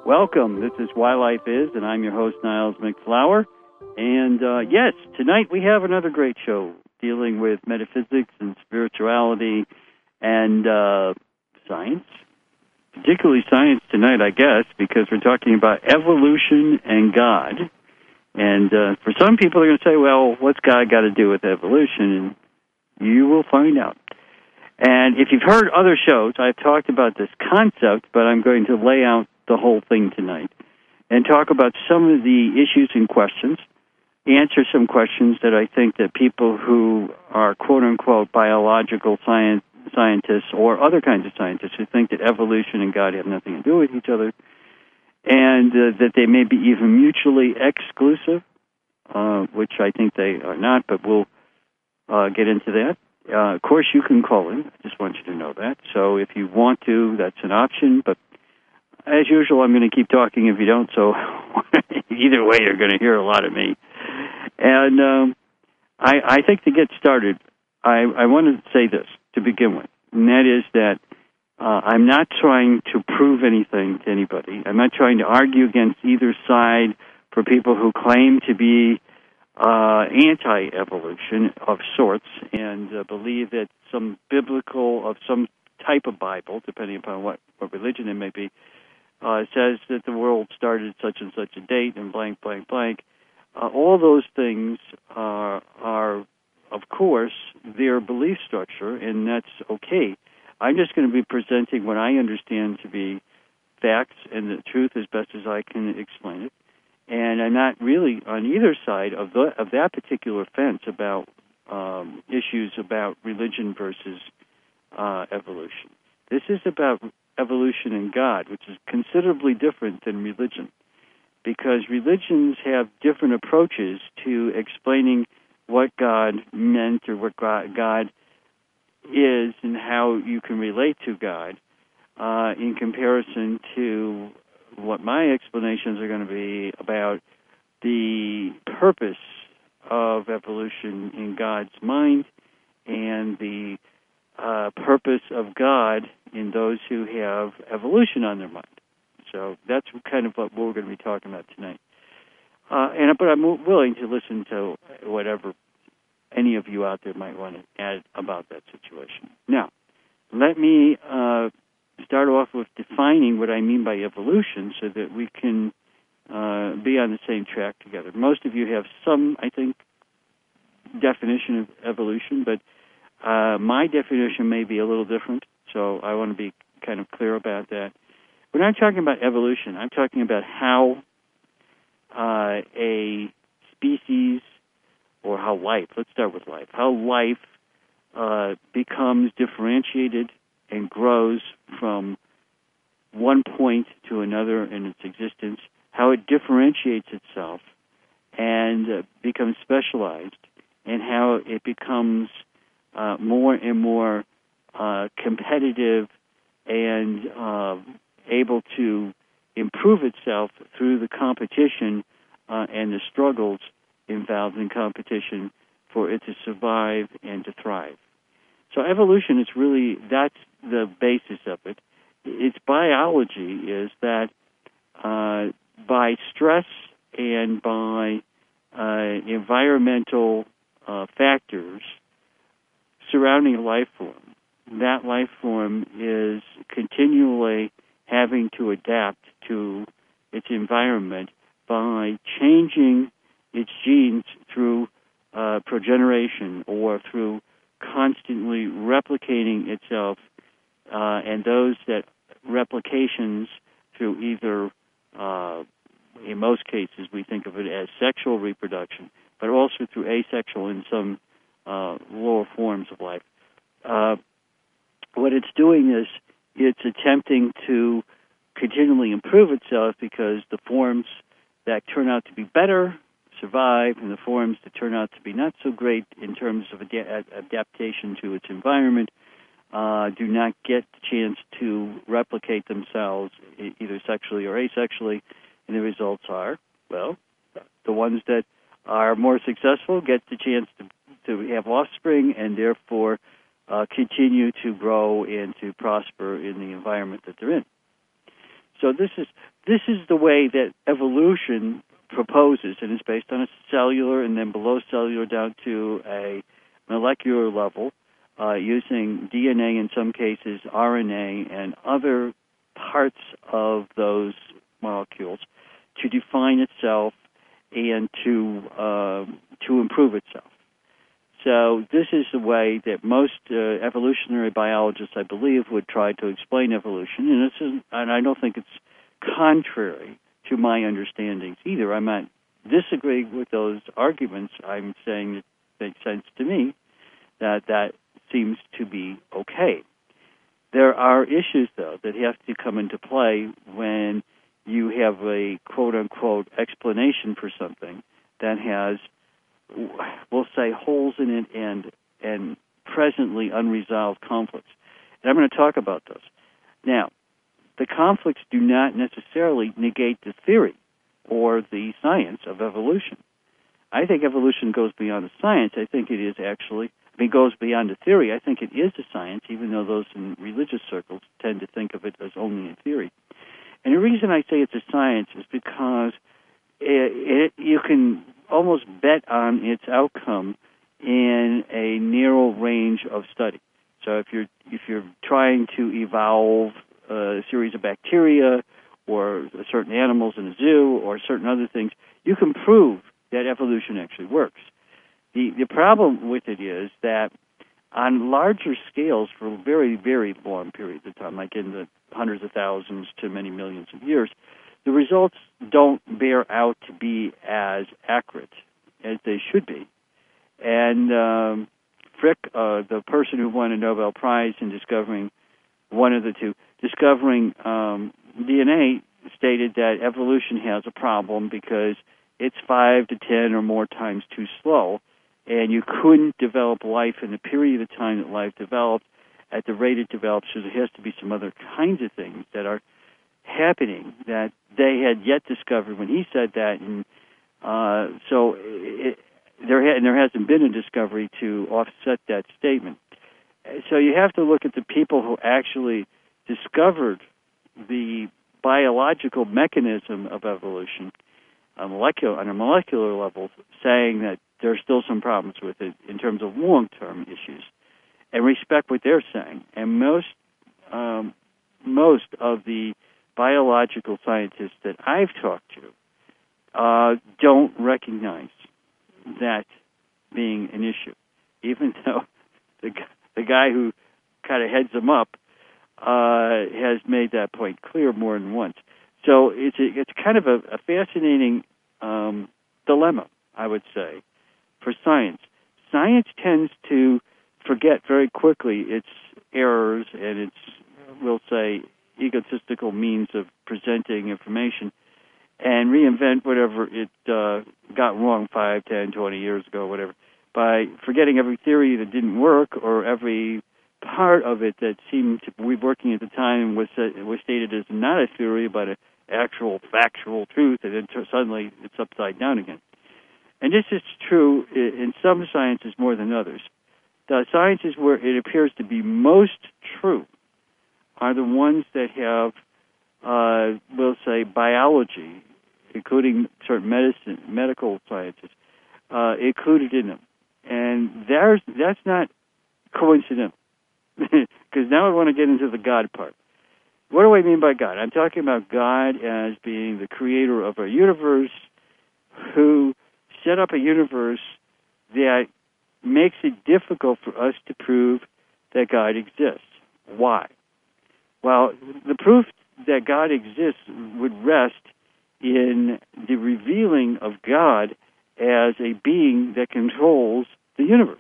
Welcome. This is Why Life Is, and I'm your host, Niles McFlower. And yes, tonight we have another great show dealing with metaphysics and spirituality and science. Particularly science tonight, I guess, because we're talking about evolution and God. And for some people, they're going to say, well, what's God got to do with evolution? And you will find out. And if you've heard other shows, I've talked about this concept, but I'm going to lay out the whole thing tonight and talk about some of the issues and questions, answer some questions that I think that people who are quote-unquote biological scientists or other kinds of scientists who think that evolution and God have nothing to do with each other and that they may be even mutually exclusive, which I think they are not, but we'll get into that. Of course, you can call in. I just want you to know that. So if you want to, that's an option, but as usual, I'm going to keep talking if you don't, so either way, you're going to hear a lot of me. And I think to get started, I want to say this to begin with, and that is that I'm not trying to prove anything to anybody. I'm not trying to argue against either side for people who claim to be anti-evolution of sorts and believe that some biblical, of some type of Bible, depending upon what religion it may be, says that the world started such and such a date and blank, blank, blank. All those things are, of course, their belief structure, and that's okay. I'm just going to be presenting what I understand to be facts and the truth as best as I can explain it. And I'm not really on either side of that particular fence about issues about religion versus evolution. This is about evolution and God, which is considerably different than religion, because religions have different approaches to explaining what God meant or what God is and how you can relate to God in comparison to what my explanations are going to be about the purpose of evolution in God's mind and the purpose of God in those who have evolution on their mind. So that's kind of what we're going to be talking about tonight. But I'm willing to listen to whatever any of you out there might want to add about that situation. Now, let me start off with defining what I mean by evolution so that we can be on the same track together. Most of you have some, I think, definition of evolution, but my definition may be a little different, so I want to be kind of clear about that. When I'm talking about evolution, I'm talking about how a species or how life, let's start with life, how life becomes differentiated and grows from one point to another in its existence, how it differentiates itself and becomes specialized, and how it becomes more and more competitive and able to improve itself through the competition and the struggles involved in competition for it to survive and to thrive. So evolution is really, that's the basis of it. Its biology is that by stress and by environmental factors surrounding a life form, that life form is continually having to adapt to its environment by changing its genes through progeneration or through constantly replicating itself, and those that replications through either, in most cases, we think of it as sexual reproduction, but also through asexual in some lower forms of life. What it's doing is it's attempting to continually improve itself because the forms that turn out to be better survive, and the forms that turn out to be not so great in terms of adaptation to its environment do not get the chance to replicate themselves either sexually or asexually, and the results are, well, the ones that are more successful get the chance to have offspring and therefore continue to grow and to prosper in the environment that they're in. So this is this is the way that evolution proposes, and it's based on a cellular and then below cellular down to a molecular level, using DNA in some cases, RNA, and other parts of those molecules to define itself and to improve itself. So this is the way that most evolutionary biologists, I believe, would try to explain evolution, and I don't think it's contrary to my understandings either. I'm not disagreeing with those arguments. I'm saying it makes sense to me that seems to be okay. There are issues, though, that have to come into play when you have a quote-unquote explanation for something that has, we'll say, holes in it and presently unresolved conflicts. And I'm going to talk about those. Now, the conflicts do not necessarily negate the theory or the science of evolution. I think evolution goes beyond the science. I think it is actually, goes beyond the theory. I think it is a science, even though those in religious circles tend to think of it as only a theory. And the reason I say it's a science is because you can almost bet on its outcome in a narrow range of study. So if you're trying to evolve a series of bacteria or certain animals in a zoo or certain other things, you can prove that evolution actually works. The problem with it is that on larger scales for very, very long periods of time, like in the hundreds of thousands to many millions of years, the results don't bear out to be as accurate as they should be. And Frick, the person who won a Nobel Prize in discovering one of the two, discovering DNA, stated that evolution has a problem because it's 5 to 10 or more times too slow, and you couldn't develop life in the period of time that life developed at the rate it developed, so there has to be some other kinds of things that are happening that they had yet discovered when he said that, and there hasn't been a discovery to offset that statement. So you have to look at the people who actually discovered the biological mechanism of evolution on a molecular level, saying that there are still some problems with it in terms of long-term issues, and respect what they're saying. And most of the biological scientists that I've talked to don't recognize that being an issue, even though the guy who kind of heads them up has made that point clear more than once. So it's kind of a fascinating dilemma, I would say, for science. Science tends to forget very quickly its errors and its, we'll say, egotistical means of presenting information and reinvent whatever it got wrong 5, 10, 20 years ago, whatever, by forgetting every theory that didn't work or every part of it that seemed to be working at the time was stated as not a theory but an actual factual truth, and then suddenly it's upside down again. And this is true in some sciences more than others. The sciences where it appears to be most true are the ones that have, we'll say, biology, including certain medical sciences, included in them. And that's not coincidental, because now I want to get into the God part. What do I mean by God? I'm talking about God as being the creator of our universe, who set up a universe that makes it difficult for us to prove that God exists. Why? Well, the proof that God exists would rest in the revealing of God as a being that controls the universe.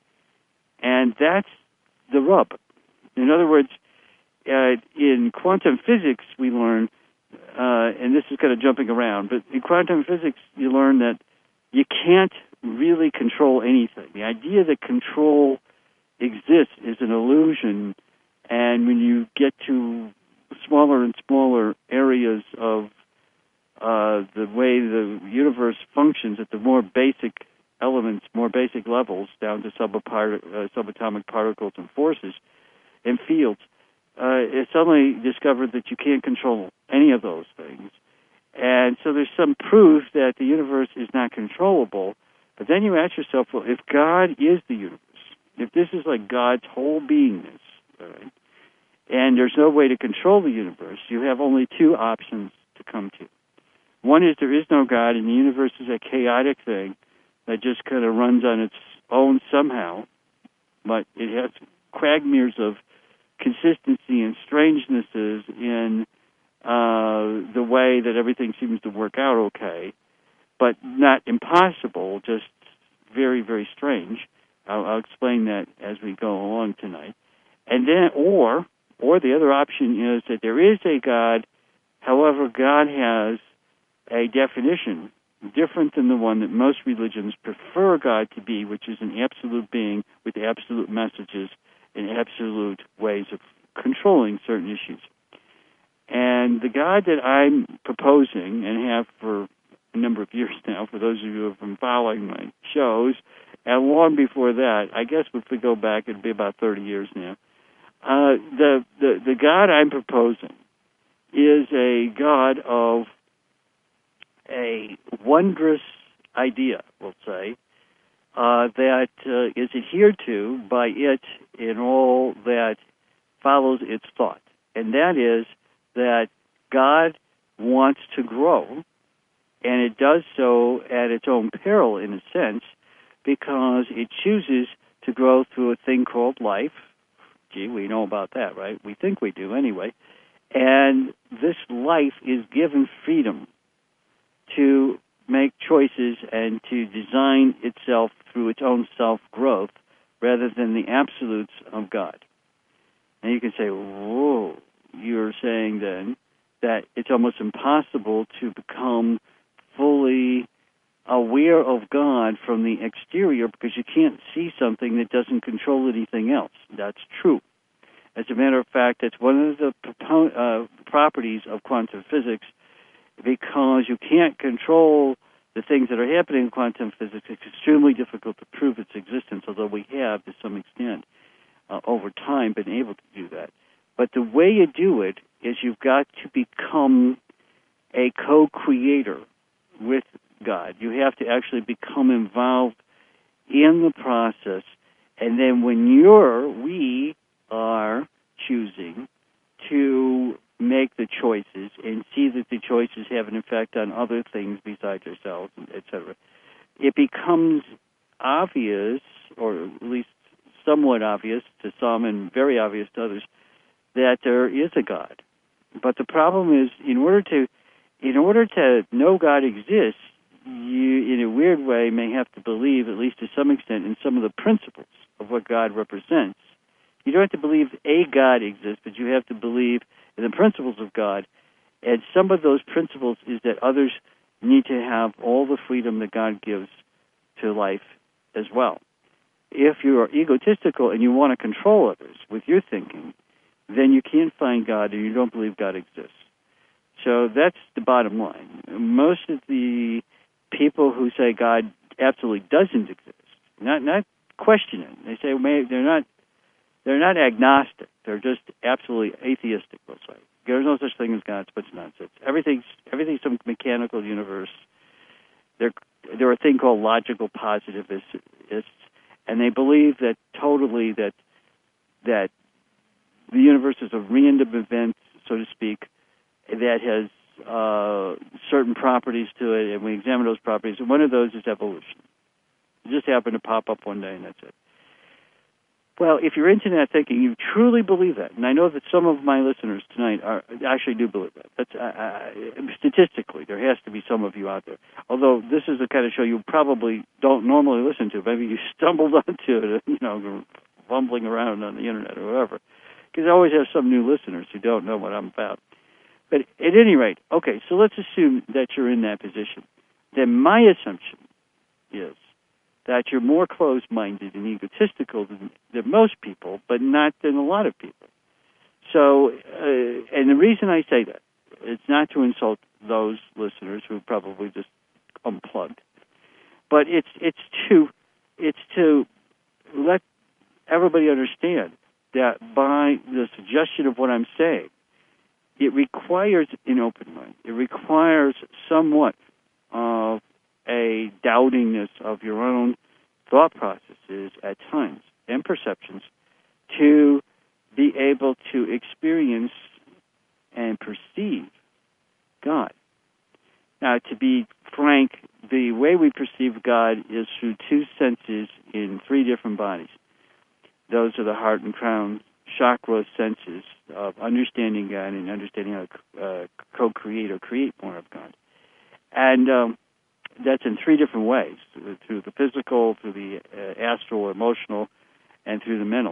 And that's the rub. In other words, in quantum physics we learn, and this is kind of jumping around, but in quantum physics you learn that you can't really control anything. The idea that control exists is an illusion, and when you get to smaller and smaller areas of the way the universe functions at the more basic elements, more basic levels, down to subatomic particles and forces and fields, it suddenly discovered that you can't control any of those things. And so there's some proof that the universe is not controllable. But then you ask yourself, well, if God is the universe, if this is like God's whole beingness, right, and there's no way to control the universe, you have only two options to come to. One is there is no God, and the universe is a chaotic thing that just kind of runs on its own somehow, but it has quagmires of consistency and strangenesses in the way that everything seems to work out okay, but not impossible, just very, very strange. I'll explain that as we go along tonight. And then, or the other option is that there is a God, however, God has a definition different than the one that most religions prefer God to be, which is an absolute being with absolute messages and absolute ways of controlling certain issues. And the God that I'm proposing, and have for a number of years now, for those of you who have been following my shows, and long before that, I guess if we go back, it'd be about 30 years now, the God I'm proposing is a God of a wondrous idea, we'll say, that is adhered to by it in all that follows its thought. And that is that God wants to grow, and it does so at its own peril, in a sense, because it chooses to grow through a thing called life. Gee, we know about that, right? We think we do anyway. And this life is given freedom to make choices and to design itself through its own self-growth rather than the absolutes of God. And you can say, whoa, you're saying then that it's almost impossible to become fully aware of God from the exterior because you can't see something that doesn't control anything else. That's true. As a matter of fact, that's one of the properties of quantum physics, because you can't control the things that are happening in quantum physics. It's extremely difficult to prove its existence, although we have, to some extent, over time, been able to do that. But the way you do it is you've got to become a co-creator with God. You have to actually become involved in the process, and then when we are choosing to make the choices and see that the choices have an effect on other things besides ourselves, etc., it becomes obvious, or at least somewhat obvious to some and very obvious to others, that there is a God. But the problem is, in order to know God exists, you, in a weird way, may have to believe, at least to some extent, in some of the principles of what God represents. You don't have to believe a God exists, but you have to believe in the principles of God. And some of those principles is that others need to have all the freedom that God gives to life as well. If you are egotistical and you want to control others with your thinking, then you can't find God and you don't believe God exists. So that's the bottom line. Most of the people who say God absolutely doesn't exist, not questioning, they say they're not agnostic. They're just absolutely atheistic, let's say. There's no such thing as God. It's a bunch of nonsense. Everything's some mechanical universe. They're a thing called logical positivists, and they believe that totally that the universe is a random event, so to speak, that has certain properties to it, and we examine those properties, and one of those is evolution. It just happened to pop up one day, and that's it. Well, if you're into that thinking, you truly believe that, and I know that some of my listeners tonight actually do believe that. That's statistically, there has to be some of you out there. Although this is the kind of show you probably don't normally listen to. Maybe you stumbled onto it, fumbling around on the internet or whatever. Because I always have some new listeners who don't know what I'm about. But at any rate, okay, so let's assume that you're in that position. Then my assumption is that you're more closed-minded and egotistical than most people, but not than a lot of people. So, and the reason I say that, it's not to insult those listeners who probably just unplugged, but it's to let everybody understand that by the suggestion of what I'm saying, it requires an open mind. It requires somewhat of a doubtingness of your own thought processes at times and perceptions to be able to experience and perceive God. Now, to be frank, the way we perceive God is through two senses in three different bodies. Those are the heart and crown chakra senses of understanding God and understanding how to co-create or create more of God. And that's in three different ways, through the physical, through the astral or emotional, and through the mental.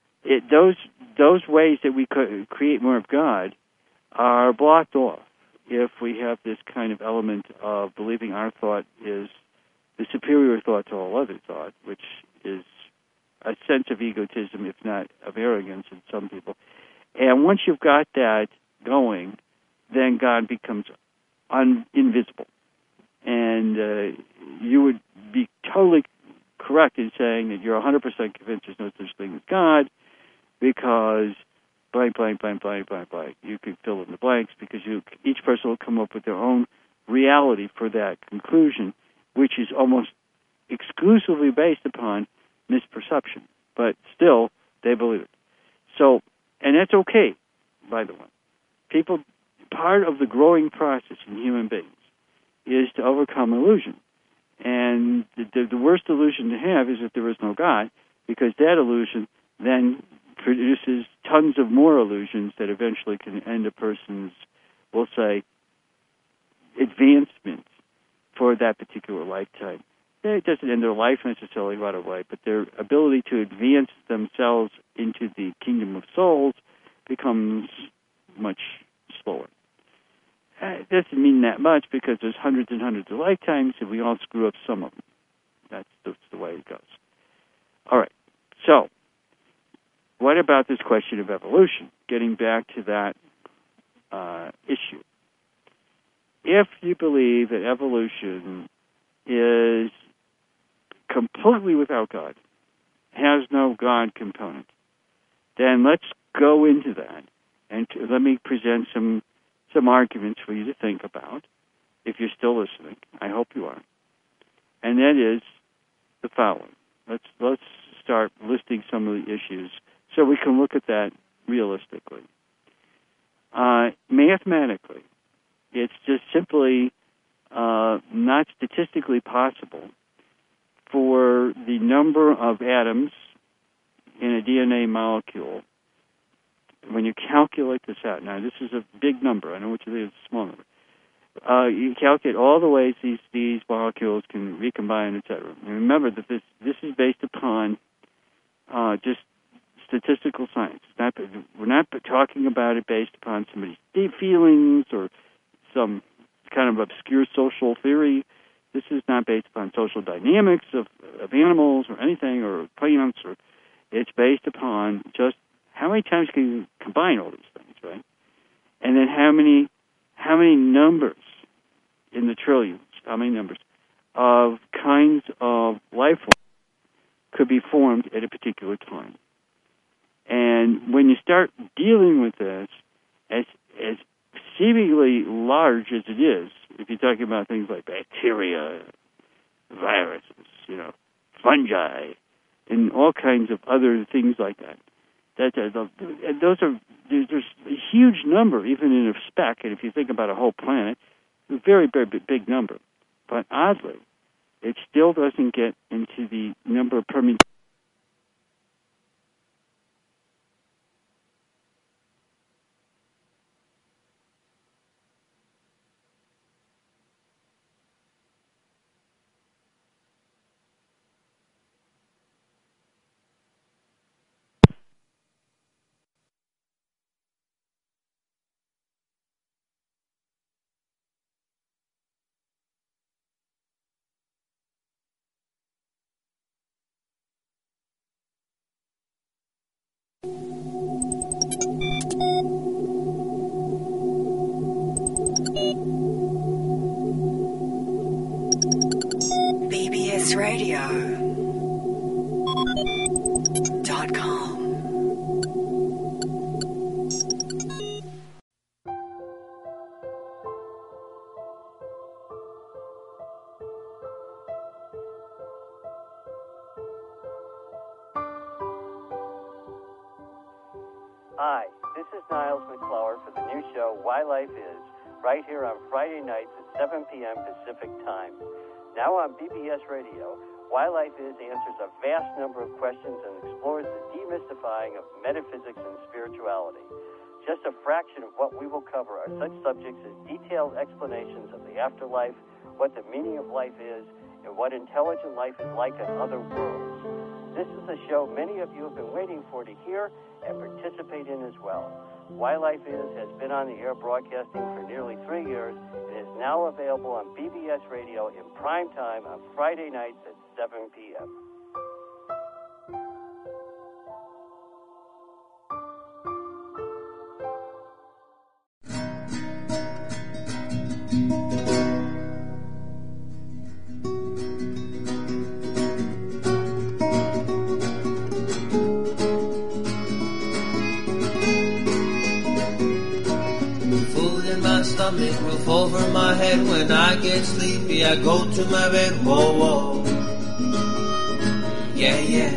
Those ways that we could create more of God are blocked off if we have this kind of element of believing our thought is the superior thought to all other thought, which is a sense of egotism, if not of arrogance in some people. And once you've got that going, then God becomes invisible. And you would be totally correct in saying that you're 100% convinced there's no such thing as God, because blank, blank, blank, blank, blank, blank. You could fill in the blanks because each person will come up with their own reality for that conclusion, which is almost exclusively based upon misperception. But still, they believe it. So, and that's okay, by the way. Part of the growing process in human beings is to overcome illusion. And the worst illusion to have is that there is no God, because that illusion then produces tons of more illusions that eventually can end a person's, we'll say, advancement for that particular lifetime. It doesn't end their life necessarily right away, but their ability to advance themselves into the kingdom of souls becomes much slower. It doesn't mean that much, because there's hundreds and hundreds of lifetimes, and we all screw up some of them. That's the way it goes. All right. So, what about this question of evolution? Getting back to that issue. If you believe that evolution is completely without God, has no God component, then let's go into that, and let me present some arguments for you to think about, if you're still listening. I hope you are. And that is the following. Let's start listing some of the issues so we can look at that realistically. Mathematically, it's just simply not statistically possible for the number of atoms in a DNA molecule, when you calculate this out. Now, this is a big number. I know what you think is a small number. You calculate all the ways these molecules can recombine, etc. And remember that this is based upon just statistical science. We're not talking about it based upon somebody's deep feelings or some kind of obscure social theory. This is not based upon social dynamics of animals or anything, or plants. It's based upon just how many times can you combine all these things, right? And then how many numbers in the trillions, how many numbers of kinds of life forms could be formed at a particular time. And when you start dealing with this, as seemingly large as it is, if you're talking about things like bacteria, viruses, fungi, and all kinds of other things like that, there's a huge number, even in a speck, and if you think about a whole planet, a very, very big number. But oddly, it still doesn't get into the number of permutations. BBSradio.com. Hi, this is Niles McClure for the new show Why Life Is, right here on Friday nights at 7 p.m. Pacific Time. Now on BBS Radio, Why Life Is answers a vast number of questions and explores the demystifying of metaphysics and spirituality. Just a fraction of what we will cover are such subjects as detailed explanations of the afterlife, what the meaning of life is, and what intelligent life is like on other worlds. This is a show many of you have been waiting for to hear and participate in as well. Why Life Is has been on the air broadcasting for nearly 3 years and is now available on BBS Radio in prime time on Friday nights at 7 p.m. Stomach, roof over my head. When I get sleepy, I go to my bed. Whoa, whoa. Yeah, yeah.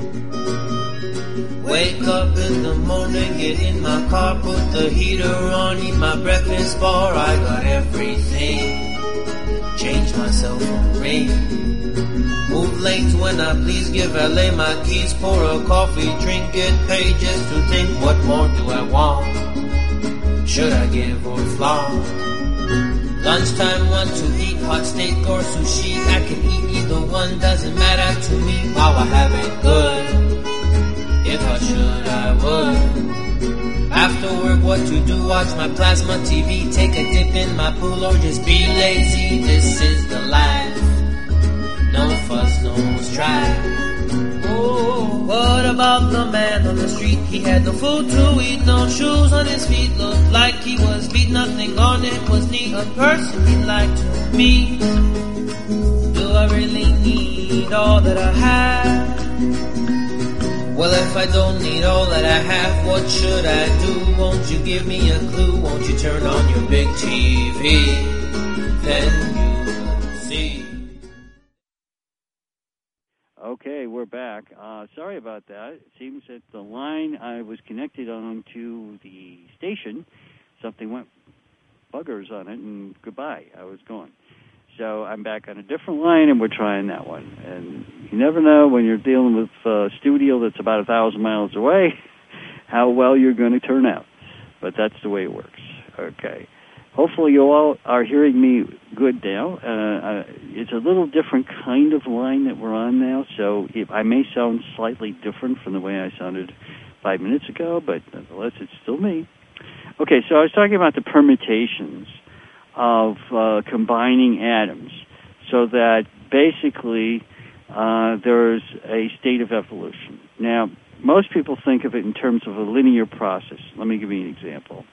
Wake up in the morning, get in my car, put the heater on, eat my breakfast bar. I got everything. Change my cell phone ring. Move lanes when I please, give LA my keys, pour a coffee, drink, get paid just to think, what more do I want? Should I give or flaw? Lunchtime, want to eat hot steak or sushi. I can eat either one, doesn't matter to me. While I have it good, if I should, I would. After work, what to do? Watch my plasma TV, take a dip in my pool, or just be lazy. This is the life. No fuss, no strife. Oh, what about the man on the street? He had no food to eat, no shoes on his feet. Looked like he was beat, nothing on him was neat. A person he'd like to meet. Do I really need all that I have? Well, if I don't need all that I have, what should I do? Won't you give me a clue? Won't you turn on your big TV? Then you'll see. Okay, we're back. Sorry about that. It seems that the line I was connected on to the station, something went buggers on it, and goodbye. I was gone. So I'm back on a different line, and we're trying that one. And you never know when you're dealing with a studio that's about 1,000 miles away how well you're going to turn out. But that's the way it works. Okay. Hopefully you all are hearing me good now. It's a little different kind of line that we're on now, so I may sound slightly different from the way I sounded 5 minutes ago, but nonetheless, it's still me. Okay, so I was talking about the permutations of combining atoms so that basically there's a state of evolution. Now, most people think of it in terms of a linear process. Let me give you an example.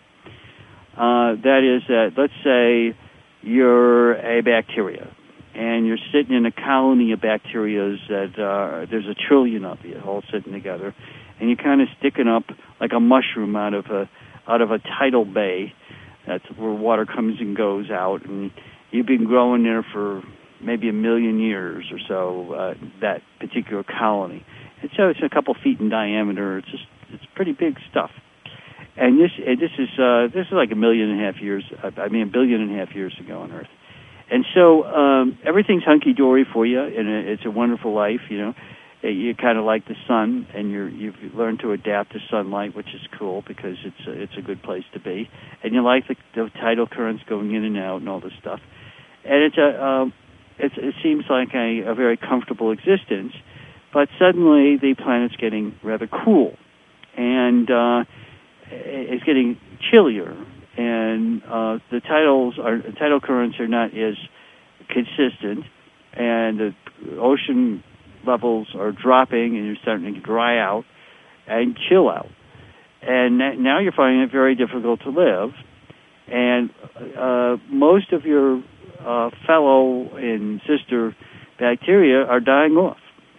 That is that, let's say you're a bacteria, and you're sitting in a colony of bacteria that there's 1 trillion of you all sitting together, and you're kind of sticking up like a mushroom out of a tidal bay. That's where water comes and goes out, and you've been growing there for maybe 1 million years or so. That particular colony, and so it's a couple feet in diameter. It's pretty big stuff. And this is like 1.5 million years. I mean, 1.5 billion years ago on Earth. And so everything's hunky dory for you, and it's a wonderful life. You know, you kind of like the sun, and you've learned to adapt to sunlight, which is cool because it's a good place to be. And you like the tidal currents going in and out and all this stuff. And it seems like a very comfortable existence. But suddenly the planet's getting rather cool, and it's getting chillier, and the tidal currents are not as consistent, and the ocean levels are dropping, and you're starting to dry out and chill out. And now you're finding it very difficult to live, and most of your fellow and sister bacteria are dying off,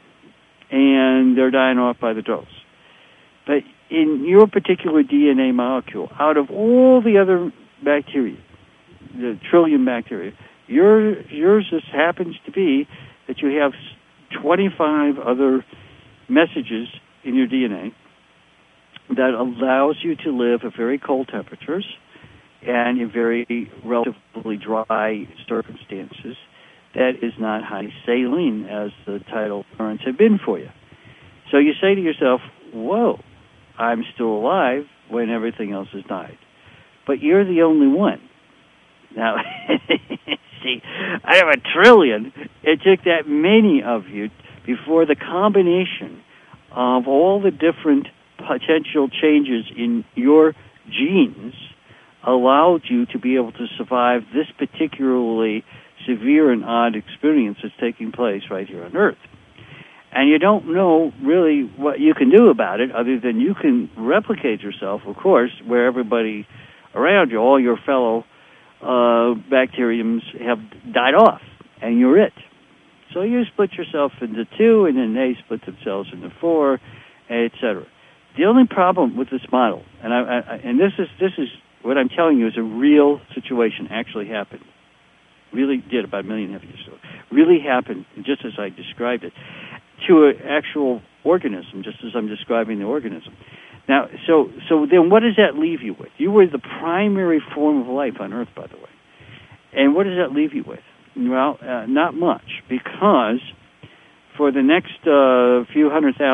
and they're dying off by the droves. But in your particular DNA molecule, out of all the other bacteria, the 1 trillion bacteria, yours just happens to be that you have 25 other messages in your DNA that allows you to live at very cold temperatures and in very relatively dry circumstances that is not high saline as the tidal currents have been for you. So you say to yourself, whoa, I'm still alive when everything else has died. But you're the only one. Now, see, I have 1 trillion. It took that many of you before the combination of all the different potential changes in your genes allowed you to be able to survive this particularly severe and odd experience that's taking place right here on Earth. And you don't know really what you can do about it other than you can replicate yourself, of course, where everybody around you, all your fellow bacteriums have died off, and you're it. So you split yourself into 2, and then they split themselves into 4, etc. The only problem with this model, and this is what I'm telling you is a real situation, actually happened. Really did about 1.5 million years ago. Really happened, just as I described it, to an actual organism, just as I'm describing the organism. Now, so then what does that leave you with? You were the primary form of life on Earth, by the way. And what does that leave you with? Well, not much, because for the next few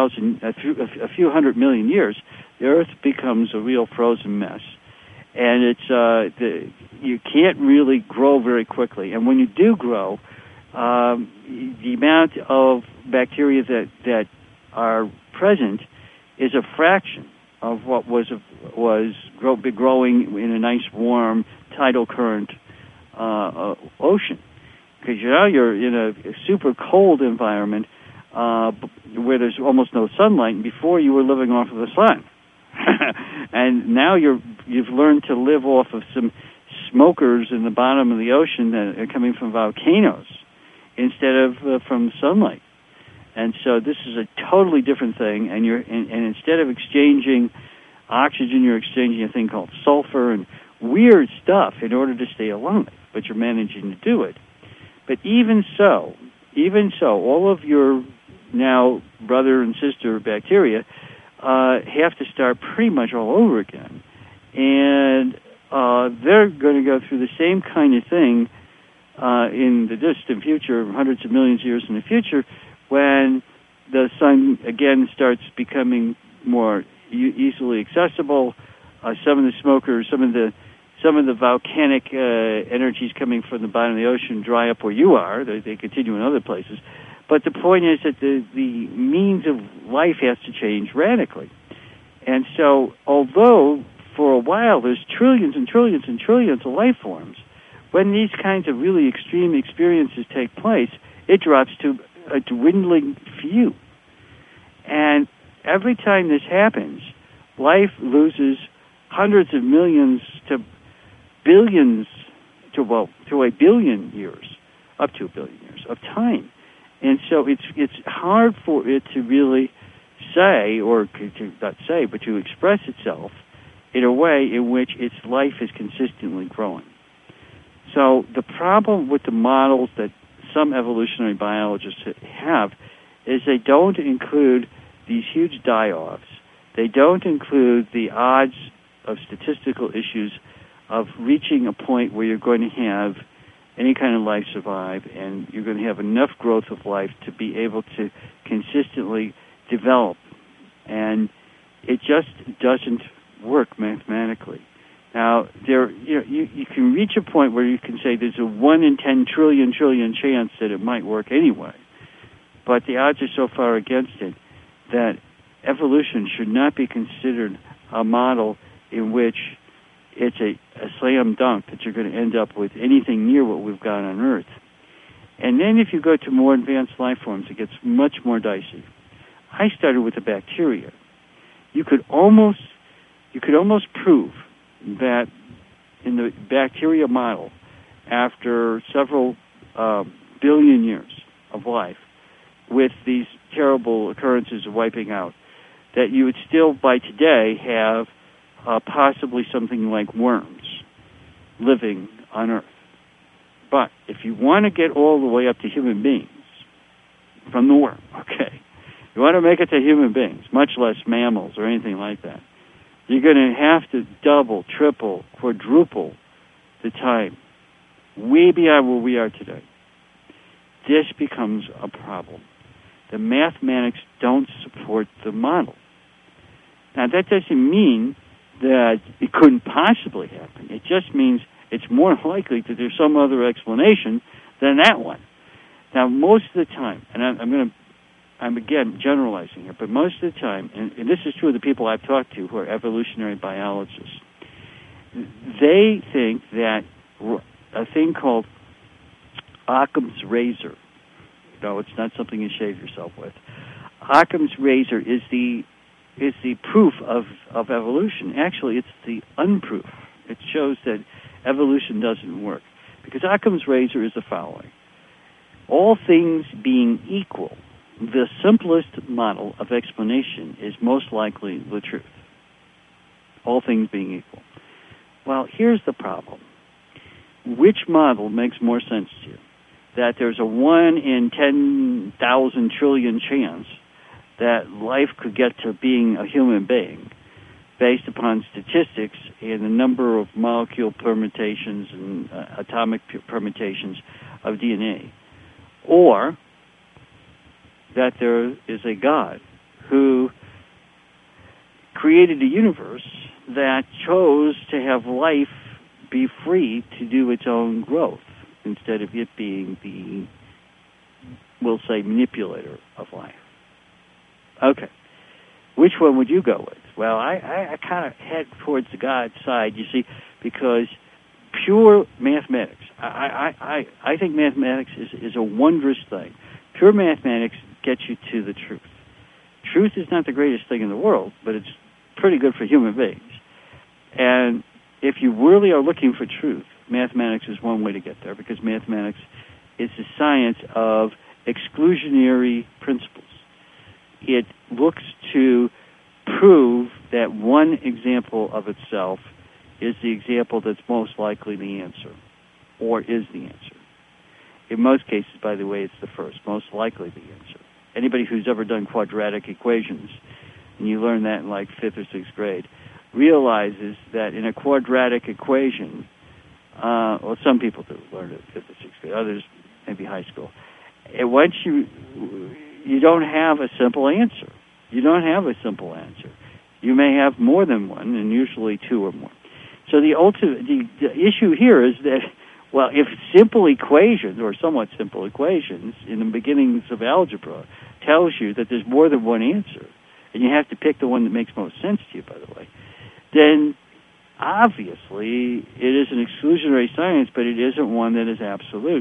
100 million years, the Earth becomes a real frozen mess. And it's you can't really grow very quickly. And when you do grow, the amount of bacteria that are present is a fraction of what was growing in a nice, warm, tidal current ocean. Because you're in a super cold environment where there's almost no sunlight. And before, you were living off of the sun. And now you've learned to live off of some smokers in the bottom of the ocean that are coming from volcanoes instead of from sunlight. And so this is a totally different thing. And instead of exchanging oxygen, you're exchanging a thing called sulfur and weird stuff in order to stay alive. But you're managing to do it. But even so, all of your now brother and sister bacteria have to start pretty much all over again. And they're going to go through the same kind of thing in the distant future, hundreds of millions of years in the future, when the sun again starts becoming more easily accessible. Some of the smokers, some of the volcanic energies coming from the bottom of the ocean dry up where you are. They continue in other places. But the point is that the means of life has to change radically. And so, although for a while there's trillions and trillions and trillions of life forms, when these kinds of really extreme experiences take place, it drops to a dwindling few. And every time this happens, life loses hundreds of millions to billions to a billion years, up to a billion years of time. And so it's hard for it to really say, or to not say, but to express itself in a way in which its life is consistently growing. So the problem with the models that some evolutionary biologists have is they don't include these huge die-offs. They don't include the odds of statistical issues of reaching a point where you're going to have any kind of life survive, and you're going to have enough growth of life to be able to consistently develop. And it just doesn't work mathematically. Now, you can reach a point where you can say there's a 1 in 10 trillion chance that it might work anyway. But the odds are so far against it that evolution should not be considered a model in which it's a slam dunk that you're going to end up with anything near what we've got on Earth. And then if you go to more advanced life forms, it gets much more dicey. I started with the bacteria. You could almost prove that in the bacteria model, after several billion years of life, with these terrible occurrences of wiping out, that you would still, by today, have possibly something like worms living on Earth. But if you want to get all the way up to human beings from the worm, okay, you want to make it to human beings, much less mammals or anything like that, You're going to have to double, triple, quadruple the time, way beyond where we are today. This becomes a problem. The mathematics don't support the model. Now, that doesn't mean that it couldn't possibly happen. It just means it's more likely that there's some other explanation than that one. Now, most of the time, and I'm again generalizing here, but most of the time, and this is true of the people I've talked to who are evolutionary biologists, they think that a thing called Occam's razor, no, it's not something you shave yourself with. Occam's razor is the proof of evolution. Actually, it's the unproof. It shows that evolution doesn't work. Because Occam's razor is the following. All things being equal, the simplest model of explanation is most likely the truth. All things being equal. Well, here's the problem. Which model makes more sense to you? That there's a 1 in 10,000 trillion chance that life could get to being a human being based upon statistics and the number of molecule permutations and atomic permutations of DNA, or that there is a God who created a universe that chose to have life be free to do its own growth instead of it being the, we'll say, manipulator of life. Okay. Which one would you go with? Well, I kind of head towards the God side, you see, because pure mathematics, I think mathematics is a wondrous thing. Pure mathematics gets you to the truth. Truth is not the greatest thing in the world, but it's pretty good for human beings. And if you really are looking for truth, mathematics is one way to get there, because mathematics is the science of exclusionary principles. It looks to prove that one example of itself is the example that's most likely the answer, or is the answer. In most cases, by the way, it's the first, most likely the answer. Anybody who's ever done quadratic equations, and you learn that in like 5th or 6th grade, realizes that in a quadratic equation, well, some people do learn it in 5th or 6th grade, others maybe high school. And once you don't have a simple answer. You don't have a simple answer. You may have more than one, and usually two or more. So the issue here is that, well, if simple equations, or somewhat simple equations, in the beginnings of algebra, tells you that there's more than one answer, and you have to pick the one that makes most sense to you, by the way, then obviously it is an exclusionary science, but it isn't one that is absolute.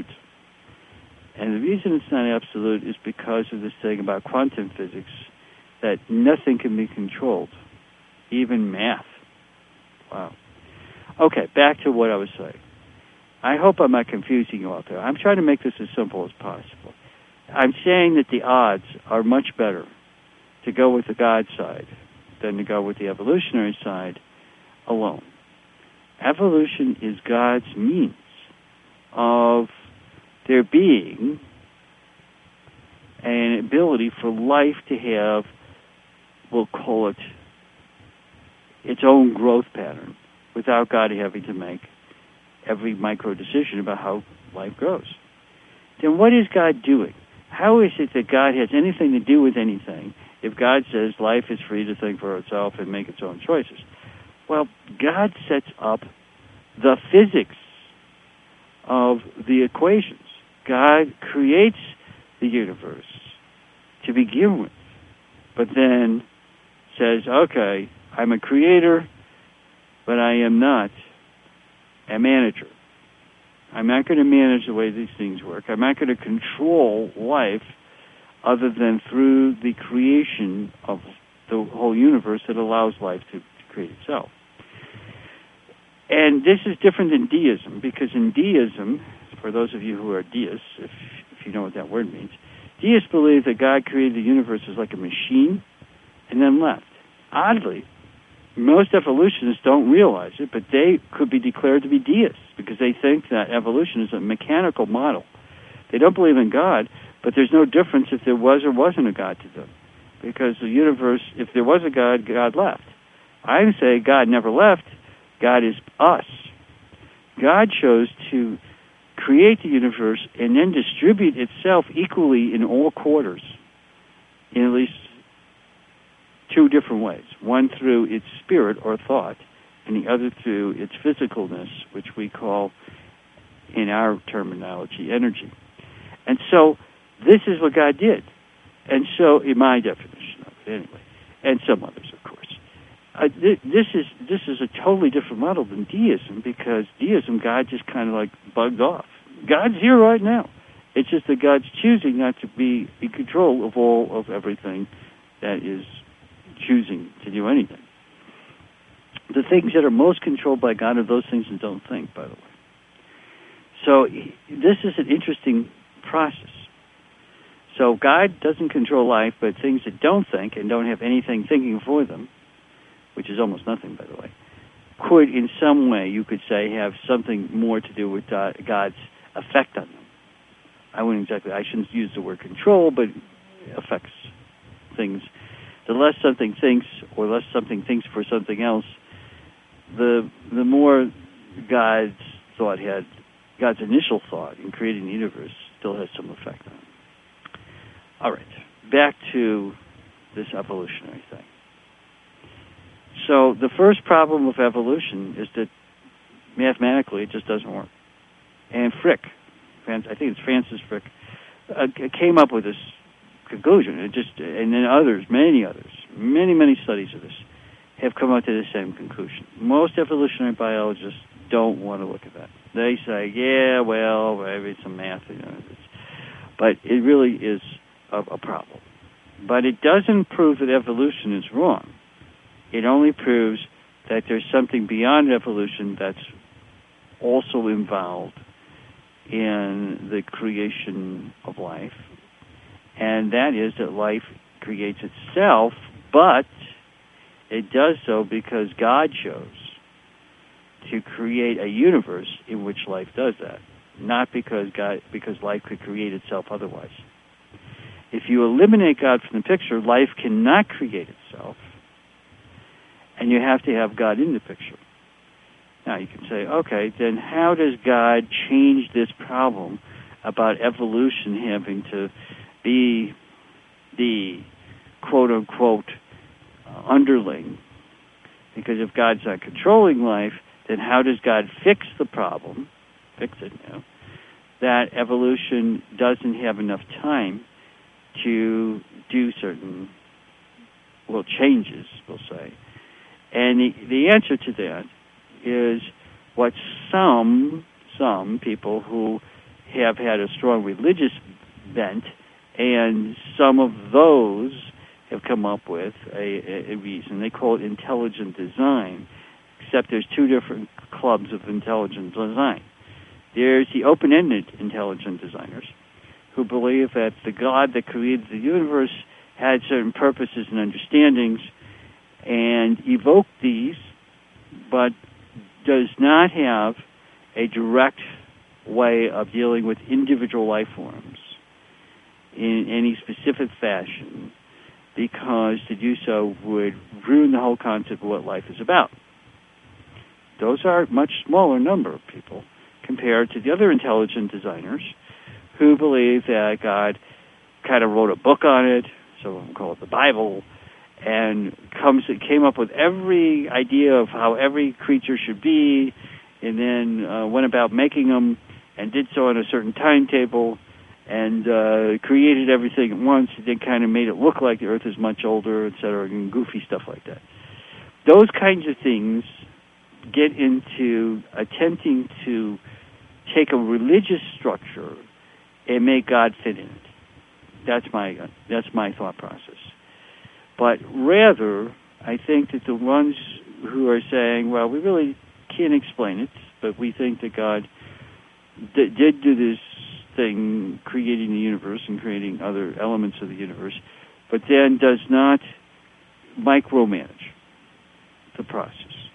And the reason it's not absolute is because of this thing about quantum physics, that nothing can be controlled, even math. Wow. Okay, back to what I was saying. I hope I'm not confusing you out there. I'm trying to make this as simple as possible. I'm saying that the odds are much better to go with the God side than to go with the evolutionary side alone. Evolution is God's means of there being an ability for life to have, we'll call it, its own growth pattern without God having to make every micro decision about how life grows. Then what is God doing? How is it that God has anything to do with anything if God says life is free to think for itself and make its own choices? Well, God sets up the physics of the equations. God creates the universe to begin with, but then says, okay, I'm a creator, but I am not a manager. I'm not going to manage the way these things work. I'm not going to control life other than through the creation of the whole universe that allows life to create itself. And this is different than deism, because in deism, for those of you who are deists, if you know what that word means, deists believe that God created the universe as like a machine and then left. Oddly, most evolutionists don't realize it, but they could be declared to be deists because they think that evolution is a mechanical model. They don't believe in God, but there's no difference if there was or wasn't a God to them, because the universe, if there was a God, God left. I say God never left. God is us. God chose to create the universe and then distribute itself equally in all quarters in at least two different ways. One through its spirit or thought, and the other through its physicalness, which we call, in our terminology, energy. And so this is what God did. And so, in my definition of it anyway, and some others, of course. This is a totally different model than deism, because deism, God just kind of like bugged off. God's here right now. It's just that God's choosing not to be in control of all of everything that is choosing to do anything. The things that are most controlled by God are those things that don't think, by the way. So this is an interesting process. So God doesn't control life, but things that don't think and don't have anything thinking for them, which is almost nothing, by the way, could in some way, you could say, have something more to do with God's effect on them. I shouldn't use the word control, but affects things. The less something thinks, or less something thinks for something else, the more God's initial thought in creating the universe still has some effect on it. All right, back to this evolutionary thing. So the first problem of evolution is that mathematically it just doesn't work. And Frick, I think it's Francis Frick, came up with this conclusion. And then others, many studies of this, have come up to the same conclusion. Most evolutionary biologists don't want to look at that. They say, yeah, well, maybe some math, but it really is a problem. But it doesn't prove that evolution is wrong. It only proves that there's something beyond evolution that's also involved in the creation of life, and that is that life creates itself, but it does so because God chose to create a universe in which life does that, not because life could create itself otherwise. If you eliminate God from the picture, life cannot create itself, and you have to have God in the picture. Now, you can say, okay, then how does God change this problem about evolution having to be the quote-unquote underling? Because if God's not controlling life, then how does God fix the problem, that evolution doesn't have enough time to do certain, changes, we'll say. And the answer to that is what some people who have had a strong religious bent, and some of those have come up with a reason. They call it intelligent design, except there's two different clubs of intelligent design. There's the open-ended intelligent designers, who believe that the God that created the universe had certain purposes and understandings and evoked these, but does not have a direct way of dealing with individual life forms in any specific fashion, because to do so would ruin the whole concept of what life is about. Those are a much smaller number of people compared to the other intelligent designers who believe that God kind of wrote a book on it, so we'll call it the Bible, and came up with every idea of how every creature should be, and then went about making them, and did so on a certain timetable, and created everything at once, and then kind of made it look like the Earth is much older, etc., and goofy stuff like that. Those kinds of things get into attempting to take a religious structure and make God fit in it. That's my thought process. But rather, I think that the ones who are saying, well, we really can't explain it, but we think that God did do this thing, creating the universe and creating other elements of the universe, but then does not micromanage the process.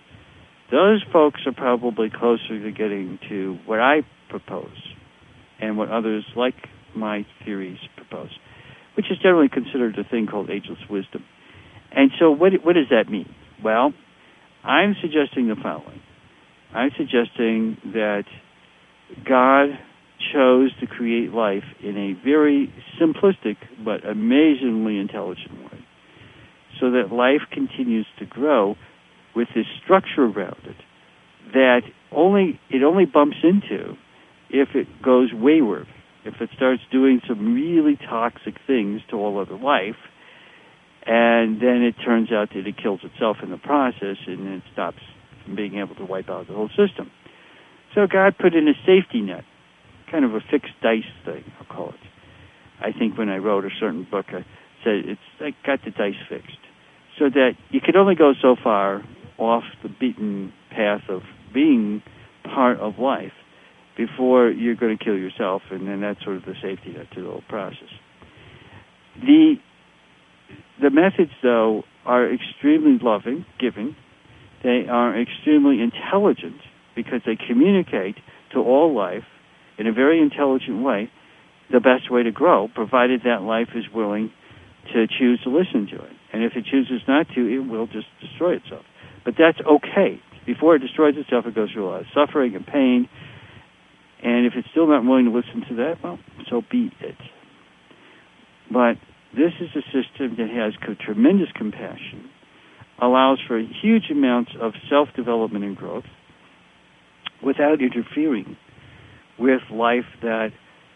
Those folks are probably closer to getting to what I propose and what others like my theories propose, which is generally considered a thing called ageless wisdom. And so what does that mean? Well, I'm suggesting the following. I'm suggesting that God chose to create life in a very simplistic but amazingly intelligent way, so that life continues to grow with this structure around it that it only bumps into if it goes wayward, if it starts doing some really toxic things to all other life, and then it turns out that it kills itself in the process, and it stops from being able to wipe out the whole system. So God put in a safety net, kind of a fixed dice thing, I'll call it. I think when I wrote a certain book, I said I got the dice fixed, so that you could only go so far off the beaten path of being part of life before you're going to kill yourself, and then that's sort of the safety net to the whole process. The methods, though, are extremely loving, giving. They are extremely intelligent because they communicate to all life in a very intelligent way the best way to grow, provided that life is willing to choose to listen to it. And if it chooses not to, it will just destroy itself. But that's okay. Before it destroys itself, it goes through a lot of suffering and pain. And if it's still not willing to listen to that, well, so be it. But this is a system that has tremendous compassion, allows for huge amounts of self-development and growth without interfering with life that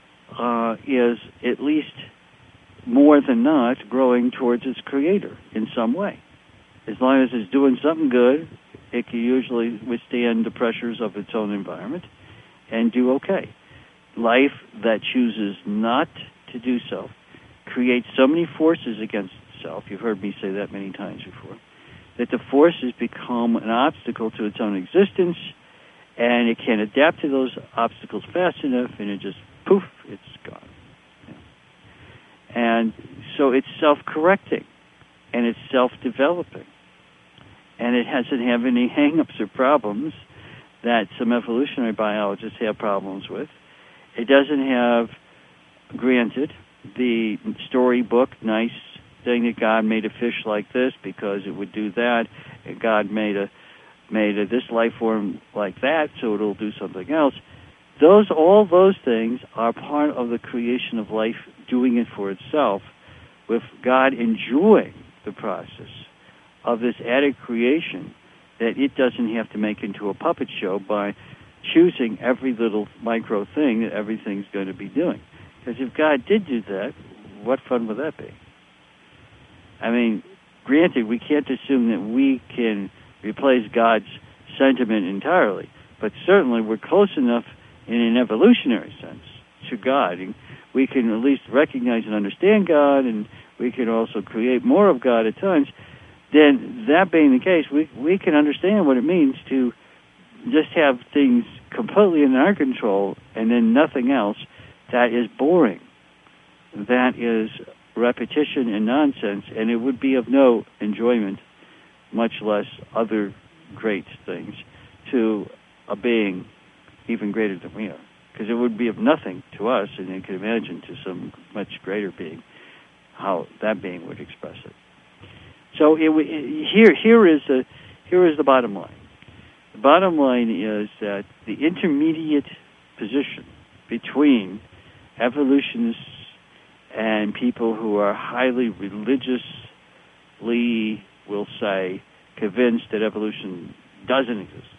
is at least more than not growing towards its creator in some way. As long as it's doing something good, it can usually withstand the pressures of its own environment and do okay. Life that chooses not to do so creates so many forces against itself, you've heard me say that many times before, that the forces become an obstacle to its own existence, and it can't adapt to those obstacles fast enough, and it just, poof, it's gone. And so it's self-correcting, and it's self-developing, and it doesn't have any hang-ups or problems that some evolutionary biologists have problems with. It doesn't have, granted, the storybook, nice thing that God made a fish like this because it would do that, and God made this life form like that, so it'll do something else. All those things are part of the creation of life, doing it for itself, with God enjoying the process of this added creation that it doesn't have to make into a puppet show by choosing every little micro thing that everything's going to be doing. Because if God did do that, what fun would that be? I mean, granted, we can't assume that we can replace God's sentiment entirely, but certainly we're close enough in an evolutionary sense to God. And we can at least recognize and understand God, and we can also create more of God at times. Then, that being the case, we can understand what it means to just have things completely in our control and then nothing else that is boring, that is repetition and nonsense, and it would be of no enjoyment, much less other great things, to a being even greater than we are. Because it would be of nothing to us, and you can imagine to some much greater being how that being would express it. So here is the bottom line. The bottom line is that the intermediate position between evolutionists and people who are highly religiously, we'll say, convinced that evolution doesn't exist,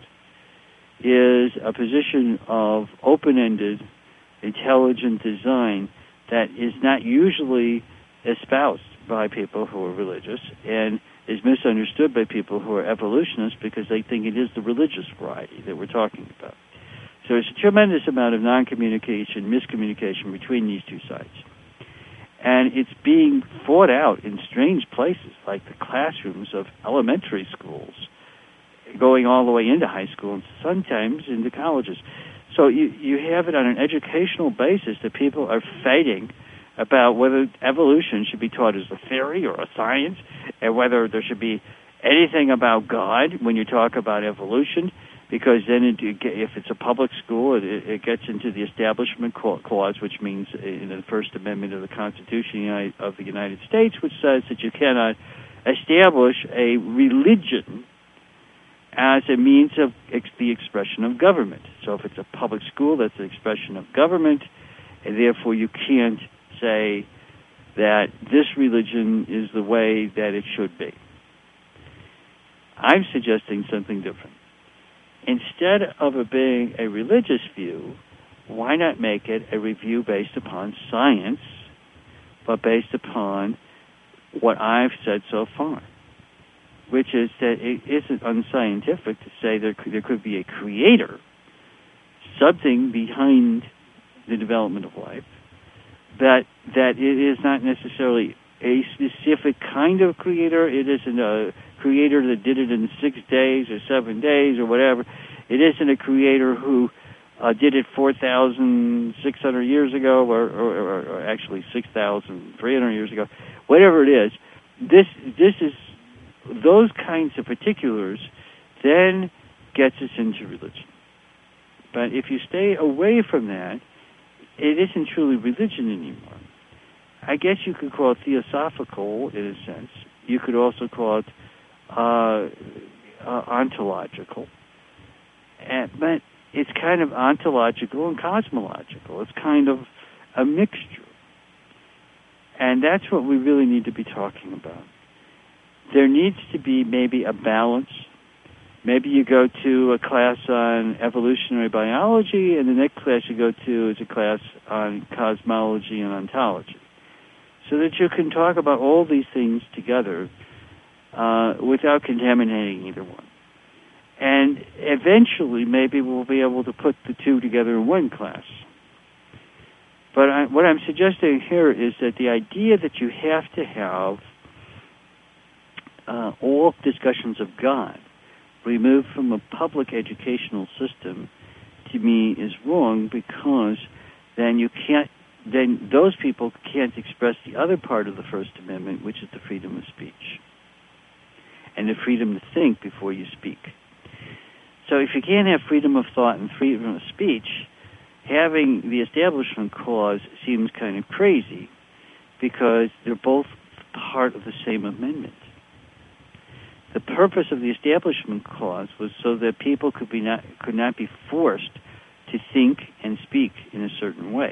is a position of open-ended, intelligent design that is not usually espoused by people who are religious and is misunderstood by people who are evolutionists because they think it is the religious variety that we're talking about. So there's a tremendous amount of non-communication, miscommunication between these two sides. And it's being fought out in strange places, like the classrooms of elementary schools, going all the way into high school and sometimes into colleges. So you have it on an educational basis that people are fighting about whether evolution should be taught as a theory or a science, and whether there should be anything about God when you talk about evolution, because then if it's a public school, it gets into the Establishment Clause, which means in the First Amendment of the Constitution of the United States, which says that you cannot establish a religion as a means of the expression of government. So if it's a public school, that's the expression of government, and therefore you can't say that this religion is the way that it should be. I'm suggesting something different. Instead of it being a religious view, why not make it a review based upon science, but based upon what I've said so far, which is that it isn't unscientific to say there could be a creator, something behind the development of life, that it is not necessarily a specific kind of creator. It isn't a creator that did it in 6 days or 7 days or whatever. It isn't a creator who did it 4,600 years ago or actually 6,300 years ago. Whatever it is, this is those kinds of particulars then gets us into religion. But if you stay away from that, it isn't truly religion anymore. I guess you could call it theosophical in a sense. You could also call it ontological. But it's kind of ontological and cosmological. It's kind of a mixture. And that's what we really need to be talking about. There needs to be maybe a balance. Maybe you go to a class on evolutionary biology, and the next class you go to is a class on cosmology and ontology, so that you can talk about all these things together without contaminating either one. And eventually, maybe we'll be able to put the two together in one class. But what I'm suggesting here is that the idea that you have to have all discussions of God removed from a public educational system, to me, is wrong, because then those people can't express the other part of the First Amendment, which is the freedom of speech and the freedom to think before you speak. So if you can't have freedom of thought and freedom of speech, having the Establishment Clause seems kind of crazy, because they're both part of the same amendment. The purpose of the Establishment Clause was so that people could not be forced to think and speak in a certain way.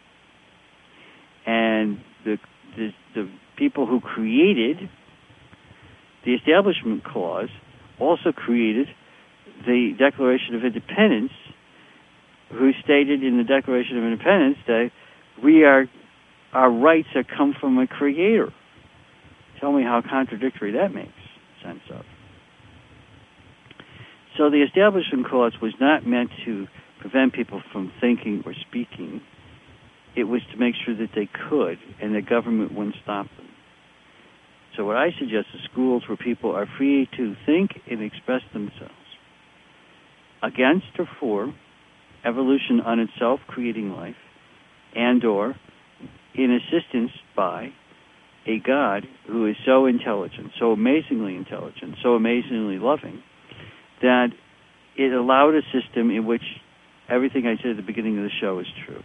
And the people who created the Establishment Clause also created the Declaration of Independence, who stated in the Declaration of Independence that our rights have come from a creator. Tell me how contradictory that makes sense of. So the Establishment Clause was not meant to prevent people from thinking or speaking. It was to make sure that they could, and the government wouldn't stop them. So what I suggest is schools where people are free to think and express themselves, against or for evolution on itself creating life, and or in assistance by a God who is so intelligent, so amazingly loving, that it allowed a system in which everything I said at the beginning of the show is true.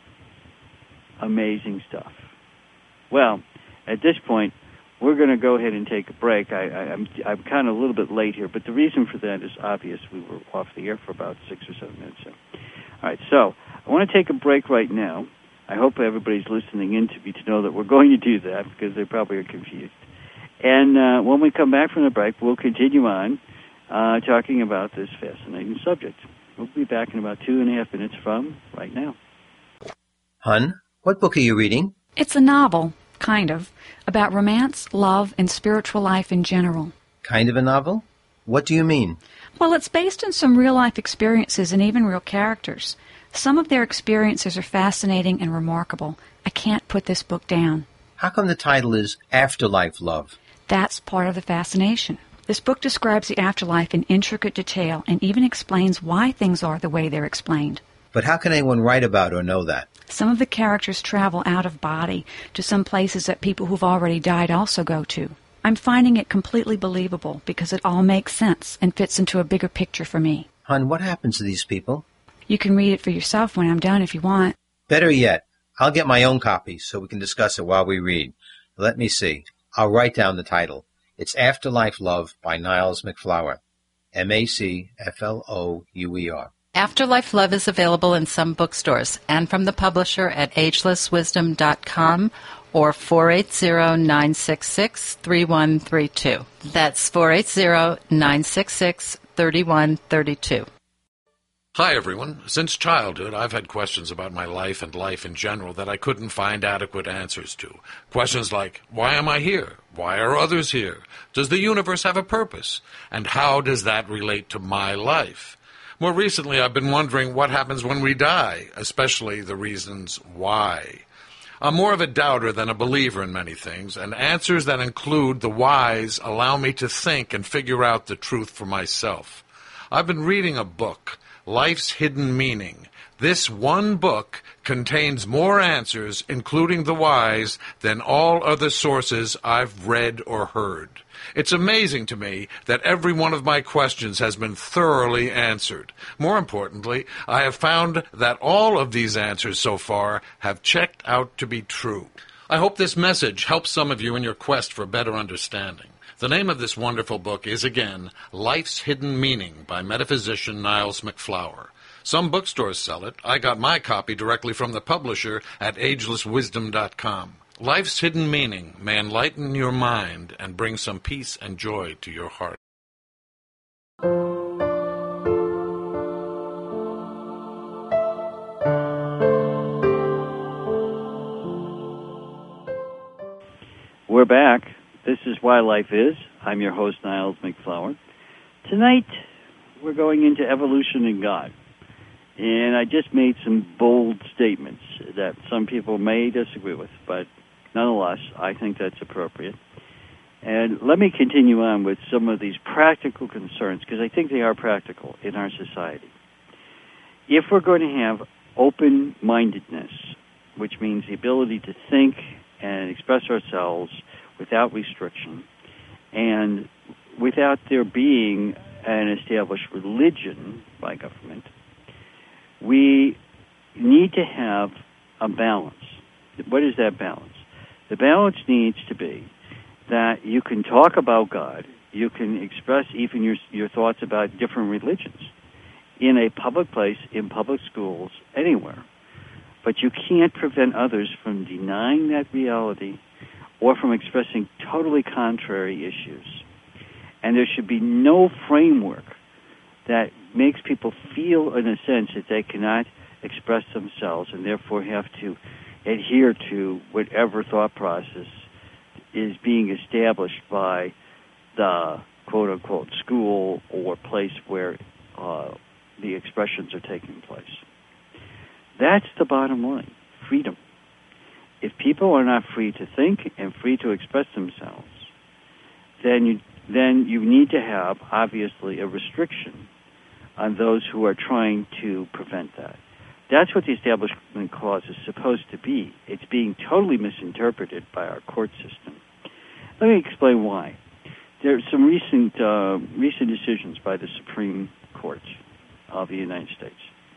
Amazing stuff. Well, at this point, we're going to go ahead and take a break. I'm kind of a little bit late here, but the reason for that is obvious. We were off the air for about 6 or 7 minutes. So. All right, so I want to take a break right now. I hope everybody's listening in to me to know that we're going to do that, because they probably are confused. And when we come back from the break, we'll continue on talking about this fascinating subject. We'll be back in about 2.5 minutes from right now. Hun, what book are you reading? It's a novel, kind of, about romance, love, and spiritual life in general. Kind of a novel? What do you mean? Well, it's based on some real-life experiences and even real characters. Some of their experiences are fascinating and remarkable. I can't put this book down. How come the title is Afterlife Love? That's part of the fascination. This book describes the afterlife in intricate detail and even explains why things are the way they're explained. But how can anyone write about or know that? Some of the characters travel out of body to some places that people who've already died also go to. I'm finding it completely believable because it all makes sense and fits into a bigger picture for me. Hun, what happens to these people? You can read it for yourself when I'm done if you want. Better yet, I'll get my own copy so we can discuss it while we read. Let me see. I'll write down the title. It's Afterlife Love by Niles MacFlower. MACFLOUER. Afterlife Love is available in some bookstores and from the publisher at agelesswisdom.com or 480-966-3132. That's 480-966-3132. Hi, everyone. Since childhood, I've had questions about my life and life in general that I couldn't find adequate answers to. Questions like, why am I here? Why are others here? Does the universe have a purpose? And how does that relate to my life? More recently, I've been wondering what happens when we die, especially the reasons why. I'm more of a doubter than a believer in many things, and answers that include the whys allow me to think and figure out the truth for myself. I've been reading a book, Life's Hidden Meaning. This one book contains more answers, including the whys, than all other sources I've read or heard. It's amazing to me that every one of my questions has been thoroughly answered. More importantly, I have found that all of these answers so far have checked out to be true. I hope this message helps some of you in your quest for better understanding. The name of this wonderful book is, again, Life's Hidden Meaning by metaphysician Niles MacFlouer. Some bookstores sell it. I got my copy directly from the publisher at agelesswisdom.com. Life's Hidden Meaning may enlighten your mind and bring some peace and joy to your heart. We're back. This is Why Life Is. I'm your host, Niles MacFlouer. Tonight, we're going into evolution and God. And I just made some bold statements that some people may disagree with, but nonetheless, I think that's appropriate. And let me continue on with some of these practical concerns, because I think they are practical in our society. If we're going to have open-mindedness, which means the ability to think and express ourselves without restriction, and without there being an established religion by government, we need to have a balance. What is that balance? The balance needs to be that you can talk about God, you can express even your thoughts about different religions in a public place, in public schools, anywhere. But you can't prevent others from denying that reality or from expressing totally contrary issues. And there should be no framework that makes people feel, in a sense, that they cannot express themselves and therefore have to adhere to whatever thought process is being established by the quote-unquote school or place where the expressions are taking place. That's the bottom line, freedom. If people are not free to think and free to express themselves, then you need to have, obviously, a restriction on those who are trying to prevent that. That's what the Establishment Clause is supposed to be. It's being totally misinterpreted by our court system. Let me explain why. There are some recent decisions by the Supreme Court of the United States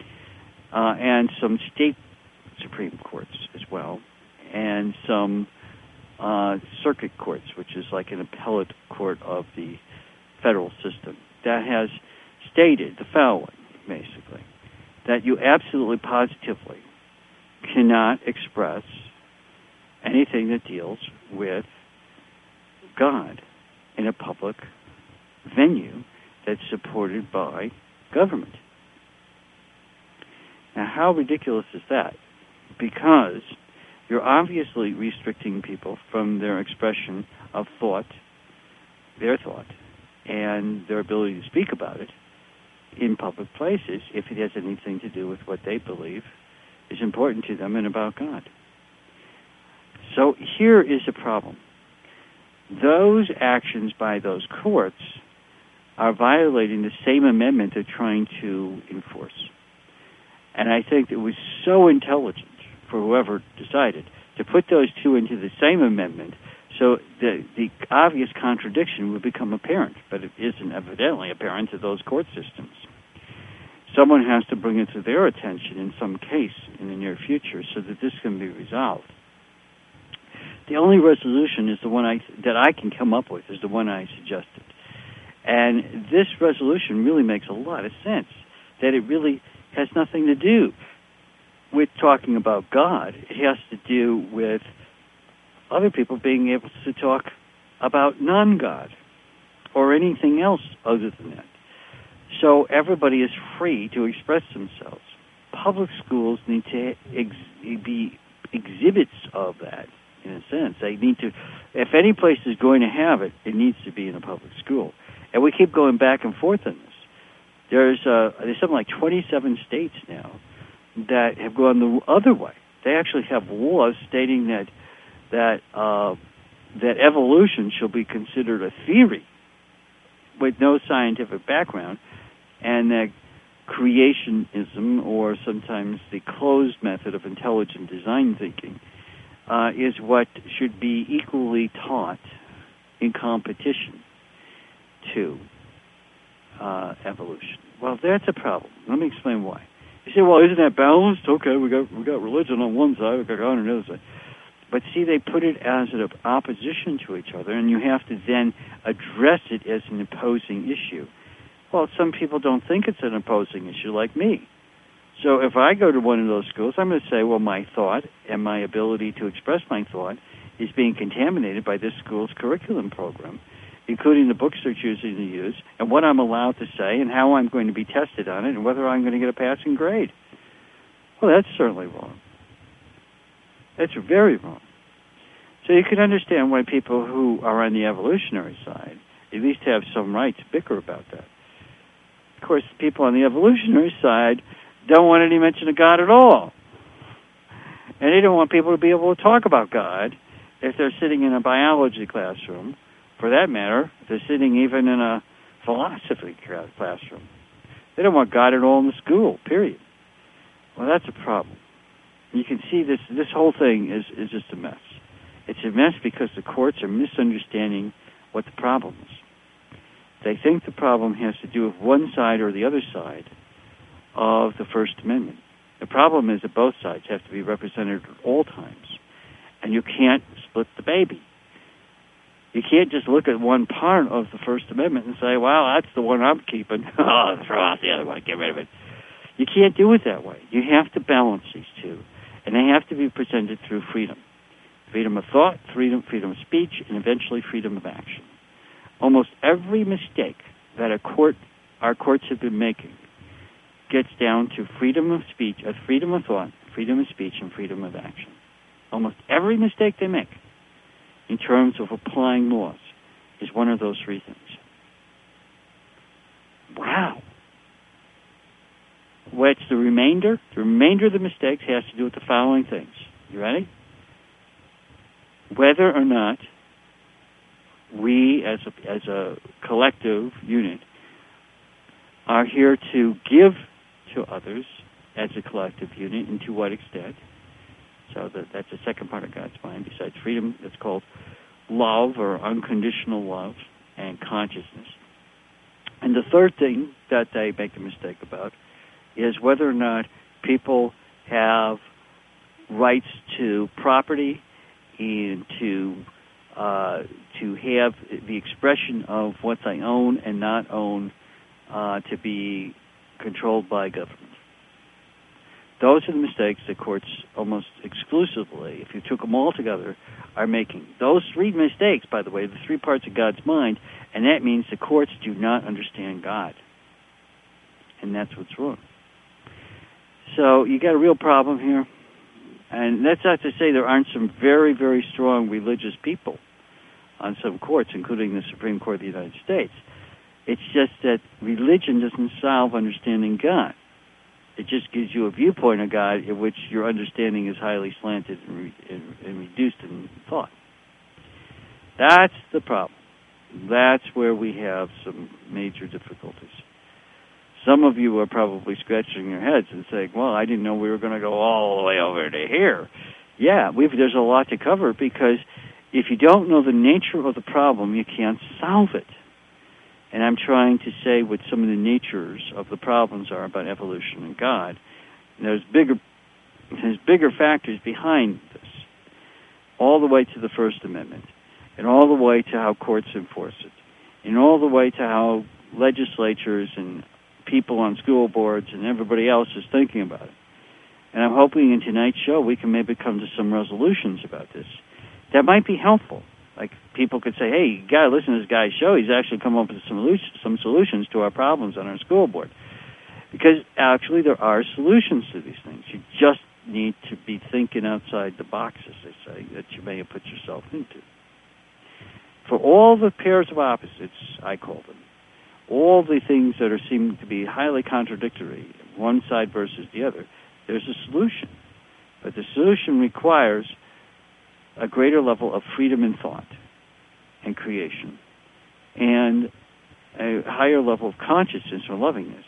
and some state Supreme Courts as well, and some circuit courts, which is like an appellate court of the federal system, that has stated the following, basically, that you absolutely positively cannot express anything that deals with God in a public venue that's supported by government. Now, how ridiculous is that? Because you're obviously restricting people from their expression of thought, their thought, and their ability to speak about it in public places if it has anything to do with what they believe is important to them and about God. So here is the problem. Those actions by those courts are violating the same amendment they're trying to enforce. And I think it was so intelligent for whoever decided to put those two into the same amendment so the obvious contradiction would become apparent, but it isn't evidently apparent to those court systems. Someone has to bring it to their attention in some case in the near future so that this can be resolved. The only resolution is the one that I can come up with, is the one I suggested. And this resolution really makes a lot of sense, that it really has nothing to do with talking about God. It has to do with other people being able to talk about non-God or anything else other than that. So everybody is free to express themselves. Public schools need to be exhibits of that, in a sense. They need to, if any place is going to have it, it needs to be in a public school. And we keep going back and forth on this. There's something like 27 states now that have gone the other way. They actually have laws stating that evolution shall be considered a theory with no scientific background, and that creationism, or sometimes the closed method of intelligent design thinking, is what should be equally taught in competition to evolution. Well, that's a problem. Let me explain why. You say, well, isn't that balanced? Okay, we got religion on one side, we got God on the other side. But see, they put it as an opposition to each other, and you have to then address it as an opposing issue. Well, some people don't think it's an opposing issue, like me. So if I go to one of those schools, I'm going to say, well, my thought and my ability to express my thought is being contaminated by this school's curriculum program, including the books they're choosing to use, and what I'm allowed to say, and how I'm going to be tested on it, and whether I'm going to get a passing grade. Well, that's certainly wrong. That's very wrong. So you can understand why people who are on the evolutionary side at least have some right to bicker about that. Of course, people on the evolutionary side don't want any mention of God at all. And they don't want people to be able to talk about God if they're sitting in a biology classroom. For that matter, if they're sitting even in a philosophy classroom. They don't want God at all in the school, period. Well, that's a problem. You can see this whole thing is just a mess. It's a mess because the courts are misunderstanding what the problem is. They think the problem has to do with one side or the other side of the First Amendment. The problem is that both sides have to be represented at all times, and you can't split the baby. You can't just look at one part of the First Amendment and say, well, that's the one I'm keeping. Oh, throw out the other one, get rid of it. You can't do it that way. You have to balance these two, and they have to be presented through freedom. Freedom of thought, freedom of speech, and eventually freedom of action. Almost every mistake that our courts have been making gets down to freedom of speech, freedom of thought, freedom of speech, and freedom of action. Almost every mistake they make in terms of applying laws is one of those three things. Wow. What's the remainder? The remainder of the mistakes has to do with the following things. You ready? Whether or not we, as a collective unit, are here to give to others as a collective unit, and to what extent. So that's the second part of God's mind, besides freedom. That's called love, or unconditional love, and consciousness. And the third thing that they make a mistake about is whether or not people have rights to property and to have the expression of what they own and not own to be controlled by government. Those are the mistakes that courts almost exclusively, if you took them all together, are making. Those three mistakes, by the way, the three parts of God's mind, and that means the courts do not understand God. And that's what's wrong. So you got a real problem here. And that's not to say there aren't some very, very strong religious people on some courts, including the Supreme Court of the United States. It's just that religion doesn't solve understanding God. It just gives you a viewpoint of God in which your understanding is highly slanted and reduced in thought. That's the problem. That's where we have some major difficulties. Some of you are probably scratching your heads and saying, well, I didn't know we were going to go all the way over to here. Yeah, there's a lot to cover, because if you don't know the nature of the problem, you can't solve it. And I'm trying to say what some of the natures of the problems are about evolution and God. And there's bigger factors behind this, all the way to the First Amendment, and all the way to how courts enforce it, and all the way to how legislatures and people on school boards and everybody else is thinking about it. And I'm hoping in tonight's show we can maybe come to some resolutions about this that might be helpful. Like people could say, hey, you got to listen to this guy's show. He's actually come up with some solutions to our problems on our school board. Because actually there are solutions to these things. You just need to be thinking outside the box, as they say, that you may have put yourself into. For all the pairs of opposites, I call them, all the things that seem to be highly contradictory, one side versus the other, there's a solution. But the solution requires a greater level of freedom in thought and creation and a higher level of consciousness or lovingness.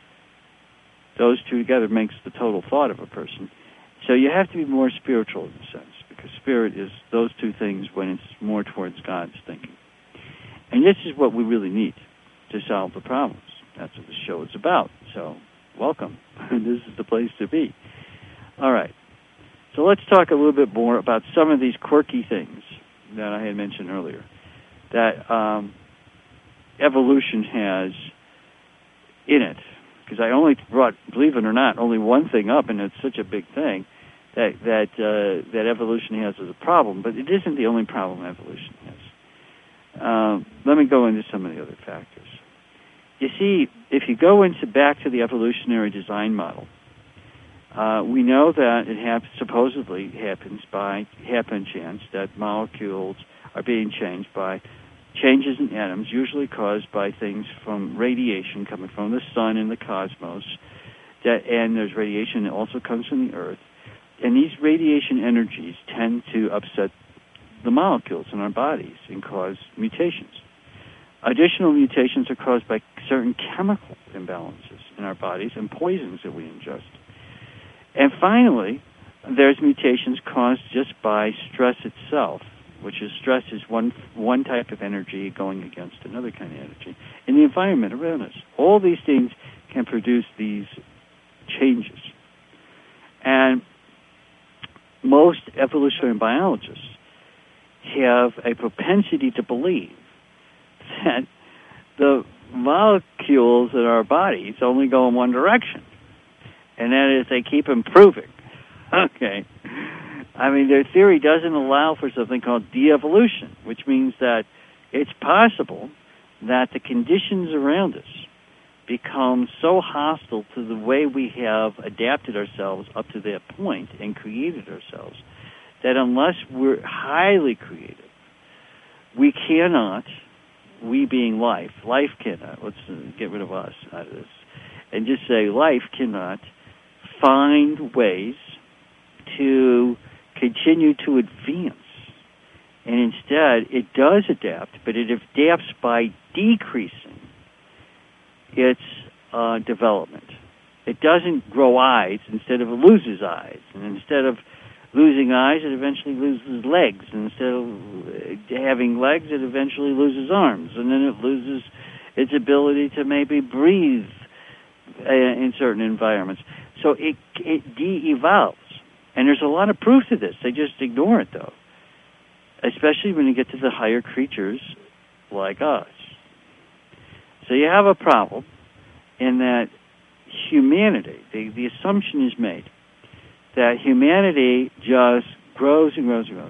Those two together makes the total thought of a person. So you have to be more spiritual in a sense, because spirit is those two things when it's more towards God's thinking. And this is what we really need to solve the problems. That's what the show is about. So welcome. This is the place to be. All right. So let's talk a little bit more about some of these quirky things that I had mentioned earlier that evolution has in it. Because I only brought, believe it or not, only one thing up, and it's such a big thing that evolution has as a problem. But it isn't the only problem evolution has. Let me go into some of the other factors. You see, if you go back to the evolutionary design model, we know that it supposedly happens by happen chance that molecules are being changed by changes in atoms, usually caused by things from radiation coming from the sun and the cosmos, and there's radiation that also comes from the Earth. And these radiation energies tend to upset the molecules in our bodies and cause mutations. Additional mutations are caused by certain chemical imbalances in our bodies and poisons that we ingest. And finally, there's mutations caused just by stress itself, which is stress is one type of energy going against another kind of energy in the environment around us. All these things can produce these changes. And most evolutionary biologists have a propensity to believe that the molecules in our bodies only go in one direction, and that is they keep improving. Okay. I mean, their theory doesn't allow for something called de-evolution, which means that it's possible that the conditions around us become so hostile to the way we have adapted ourselves up to that point and created ourselves that unless we're highly creative, we cannot, we being life cannot, let's get rid of us out of this, and just say life cannot find ways to continue to advance. And instead, it does adapt, but it adapts by decreasing its development. It doesn't grow eyes, instead of it loses eyes. And instead of losing eyes, it eventually loses legs. And instead of having legs, it eventually loses arms. And then it loses its ability to maybe breathe in certain environments. So it de-evolves. And there's a lot of proof to this. They just ignore it, though, especially when you get to the higher creatures like us. So you have a problem in that humanity, the assumption is made that humanity just grows and grows and grows.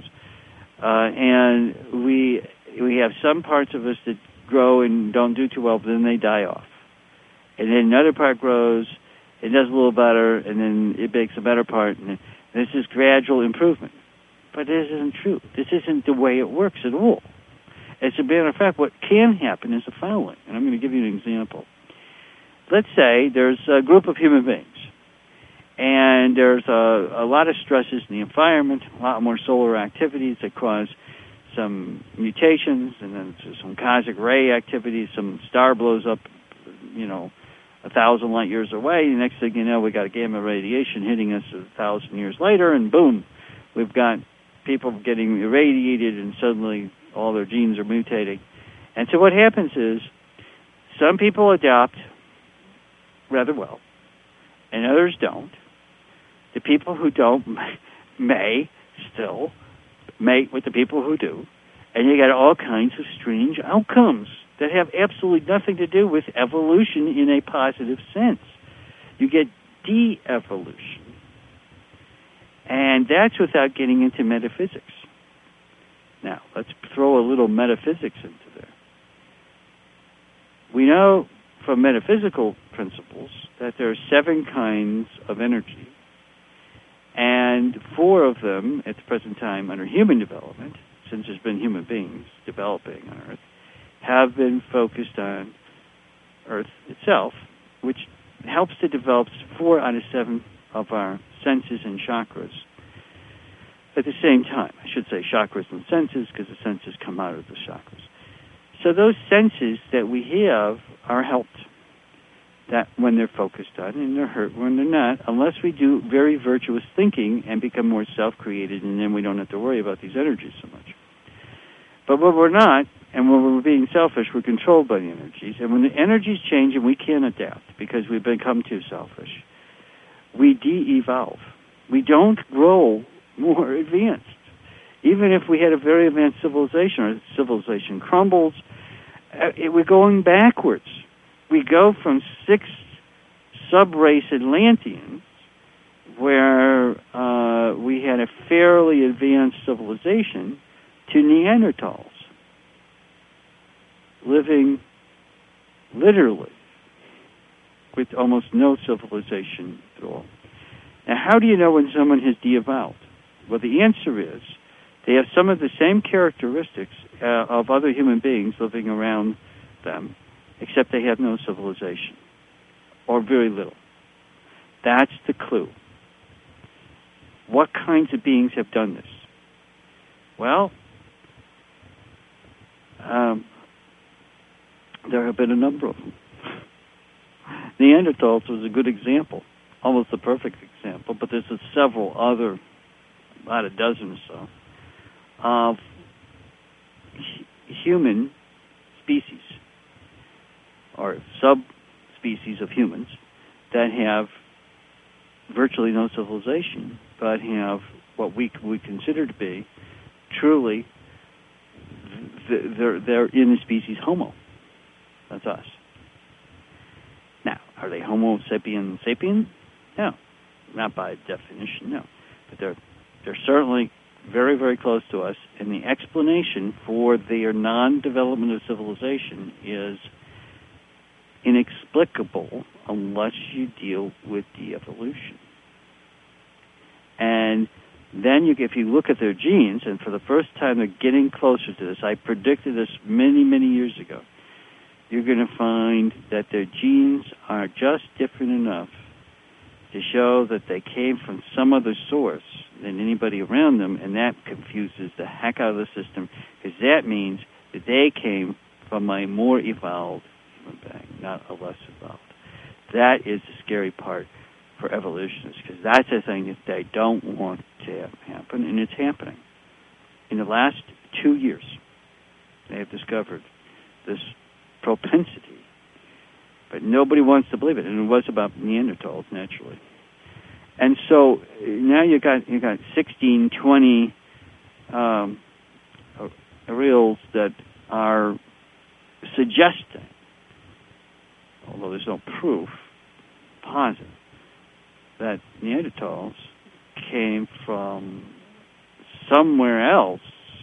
And we have some parts of us that grow and don't do too well, but then they die off. And then another part grows, it does a little better, and then it makes a better part, and this is gradual improvement. But this isn't true. This isn't the way it works at all. As a matter of fact, what can happen is the following, and I'm going to give you an example. Let's say there's a group of human beings, and there's a lot of stresses in the environment, a lot more solar activities that cause some mutations, and then some cosmic ray activities, some star blows up, 1,000 light years away. The next thing you know, we got a gamma radiation hitting us 1,000 years later, and boom, we've got people getting irradiated, and suddenly all their genes are mutating. And so what happens is some people adapt rather well, and others don't. The people who don't may still mate with the people who do, and you get all kinds of strange outcomes that have absolutely nothing to do with evolution in a positive sense. You get de-evolution. And that's without getting into metaphysics. Now, let's throw a little metaphysics into there. We know from metaphysical principles that there are 7 kinds of energy, and 4 of them, at the present time, under human development, since there's been human beings developing on Earth, have been focused on Earth itself, which helps to develop 4 out of 7 of our senses and chakras at the same time. I should say chakras and senses, because the senses come out of the chakras. So those senses that we have are helped that when they're focused on, and they're hurt when they're not, unless we do very virtuous thinking and become more self-created, and then we don't have to worry about these energies so much. But when we're not, and when we're being selfish, we're controlled by the energies. And when the energies change and we can't adapt because we've become too selfish, we de-evolve. We don't grow more advanced. Even if we had a very advanced civilization, or civilization crumbles, we're going backwards. We go from 6 sub-race Atlanteans, where we had a fairly advanced civilization, to Neanderthals, living literally with almost no civilization at all. Now, how do you know when someone has de-evolved? Well, the answer is they have some of the same characteristics of other human beings living around them, except they have no civilization, or very little. That's the clue. What kinds of beings have done this? Well, there have been a number of them. Neanderthals was a good example, almost the perfect example, but there's several other, about a dozen or so, of human species, or subspecies of humans, that have virtually no civilization, but have what we would consider to be truly, they're in the species Homo. That's us. Now, are they Homo sapien sapien? No, not by definition, no. But they're certainly very, very close to us, and the explanation for their non-development of civilization is inexplicable unless you deal with de-evolution. And then if you look at their genes, and for the first time they're getting closer to this, I predicted this many, many years ago, you're going to find that their genes are just different enough to show that they came from some other source than anybody around them, and that confuses the heck out of the system, because that means that they came from a more evolved human being, not a less evolved. That is the scary part for evolutionists, because that's the thing that they don't want to have happen, and it's happening. In the last 2 years, they have discovered this propensity, but nobody wants to believe it, and it was about Neanderthals, naturally. And so now you got 16, 20 areals that are suggesting, although there's no proof positive, that Neanderthals came from somewhere else,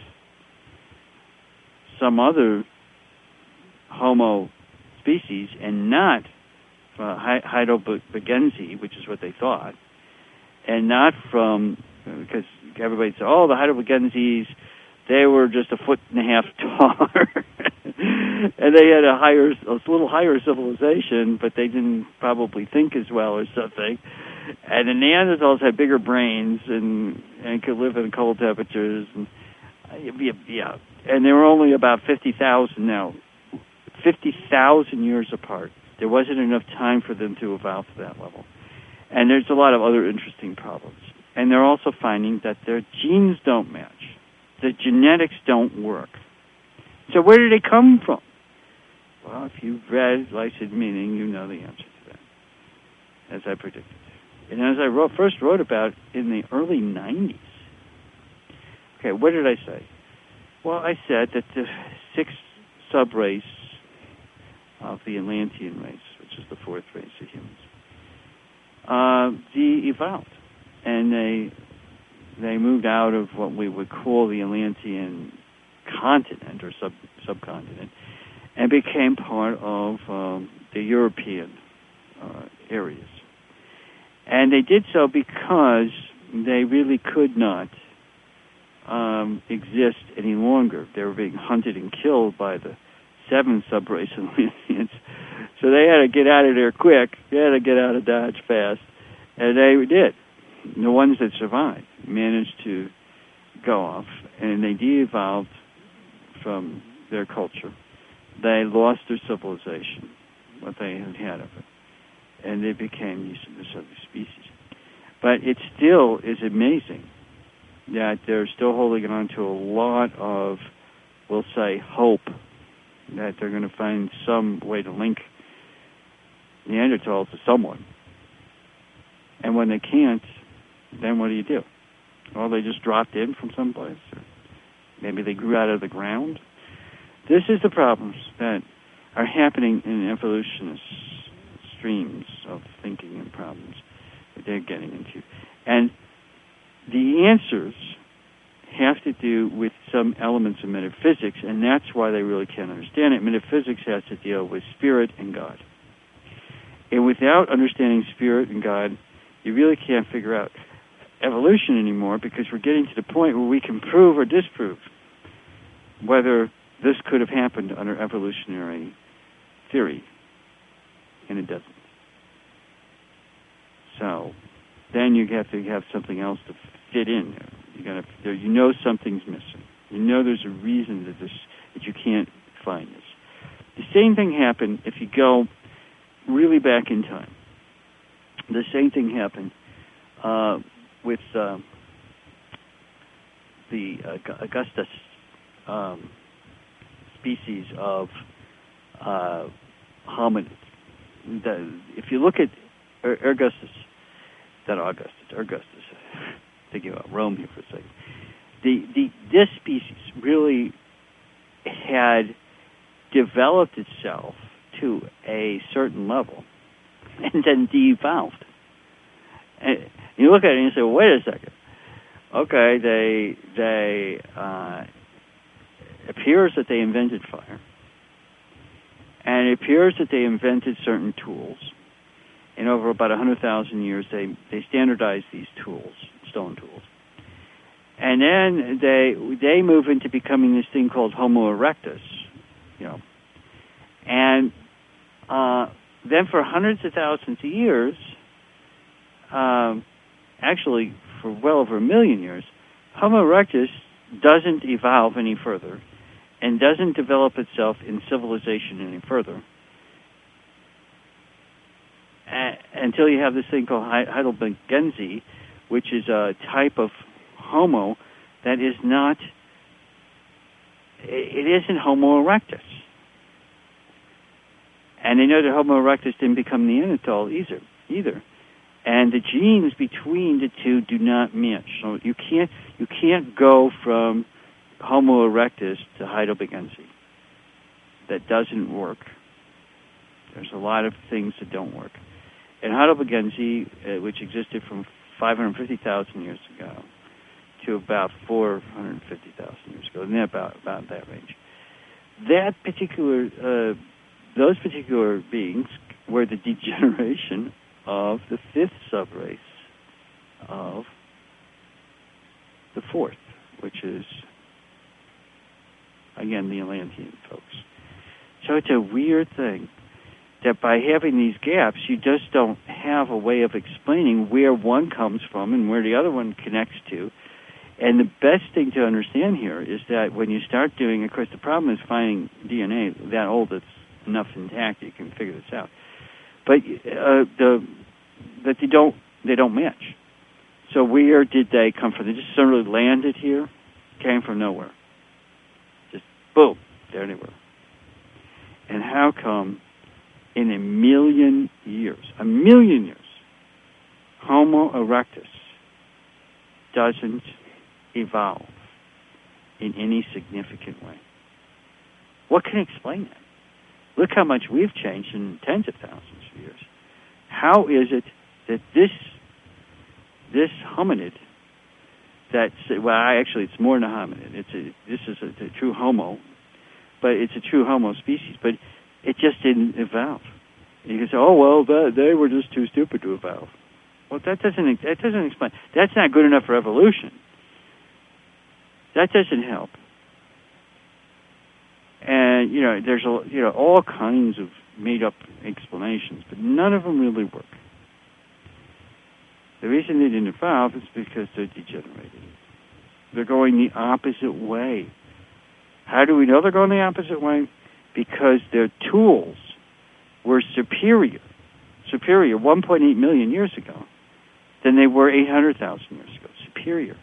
some other Homo species, and not Heidelbergensis, which is what they thought, and not from, because everybody said, oh, the Heidelbergenses, they were just 1.5 feet taller, and they had a little higher civilization, but they didn't probably think as well or something. And the Neanderthals had bigger brains and could live in cold temperatures. And, yeah, and they were only about 50,000 now. 50,000 years apart. There wasn't enough time for them to evolve to that level. And there's a lot of other interesting problems. And they're also finding that their genes don't match. The genetics don't work. So where did they come from? Well, if you've read Lycid Meaning, you know the answer to that, as I predicted. And as I first wrote about in the early 90s. Okay, what did I say? Well, I said that the 6 sub-race of the Atlantean race, which is the fourth race of humans. They evolved, and they moved out of what we would call the Atlantean continent or subcontinent, and became part of the European areas. And they did so because they really could not exist any longer. They were being hunted and killed by the seventh subrace of Atlanteans. So they had to get out of there quick. They had to get out of Dodge fast. And they did. The ones that survived managed to go off, and they de-evolved from their culture. They lost their civilization, what they had of it, and they became this other species. But it still is amazing that they're still holding on to a lot of, we'll say, hope that they're going to find some way to link Neanderthals to someone. And when they can't, then what do? Well, they just dropped in from someplace. Or maybe they grew out of the ground. This is the problems that are happening in evolutionist streams of thinking and problems that they're getting into. And the answers have to do with some elements of metaphysics, and that's why they really can't understand it. Metaphysics has to deal with spirit and God. And without understanding spirit and God, you really can't figure out evolution anymore, because we're getting to the point where we can prove or disprove whether this could have happened under evolutionary theory, and it doesn't. So then you have to have something else to fit in there. You know something's missing. You know there's a reason that you can't find this. The same thing happened if you go really back in time. The same thing happened with the Augustus species of hominid. If you look at Augustus, thinking about Rome here for a second, this species really had developed itself to a certain level and then de-evolved. And you look at it and you say, well, wait a second. Okay, they appears that they invented fire, and it appears that they invented certain tools. And over about 100,000 years, they standardized these tools, stone tools. And then they move into becoming this thing called Homo erectus, And then for hundreds of thousands of years, actually for well over 1 million years, Homo erectus doesn't evolve any further and doesn't develop itself in civilization any further until you have this thing called Heidelbergensis, which is a type of Homo that is not, it isn't Homo erectus. And they know that Homo erectus didn't become Neanderthal either. And the genes between the two do not match. So you can't go from Homo erectus to Heidelbergensis. That doesn't work. There's a lot of things that don't work. And Heidelbergensis, which existed from 550,000 years ago to about 450,000 years ago, and about that range. Those particular beings were the degeneration of the fifth subrace of the fourth, which is, again, the Atlantean folks. So it's a weird thing that by having these gaps, you just don't have a way of explaining where one comes from and where the other one connects to. And the best thing to understand here is that when you start doing, of course, the problem is finding DNA that old that's enough intact that you can figure this out. But that they don't match. So where did they come from? They just suddenly landed here, came from nowhere. Just boom, there they were. And how come in 1 million years, Homo erectus doesn't evolve in any significant way? What can explain that? Look how much we've changed in tens of thousands of years. How is it that this hominid, actually it's more than a hominid. This is a true Homo, but it's a true Homo species. But it just didn't evolve. You can say, oh well, they were just too stupid to evolve. Well, that doesn't explain. That's not good enough for evolution. That doesn't help. And there's all kinds of made-up explanations, but none of them really work. The reason they didn't evolve is because they're degenerated. They're going the opposite way. How do we know they're going the opposite way? Because their tools were superior 1.8 million years ago than they were 800,000 years ago. Superior.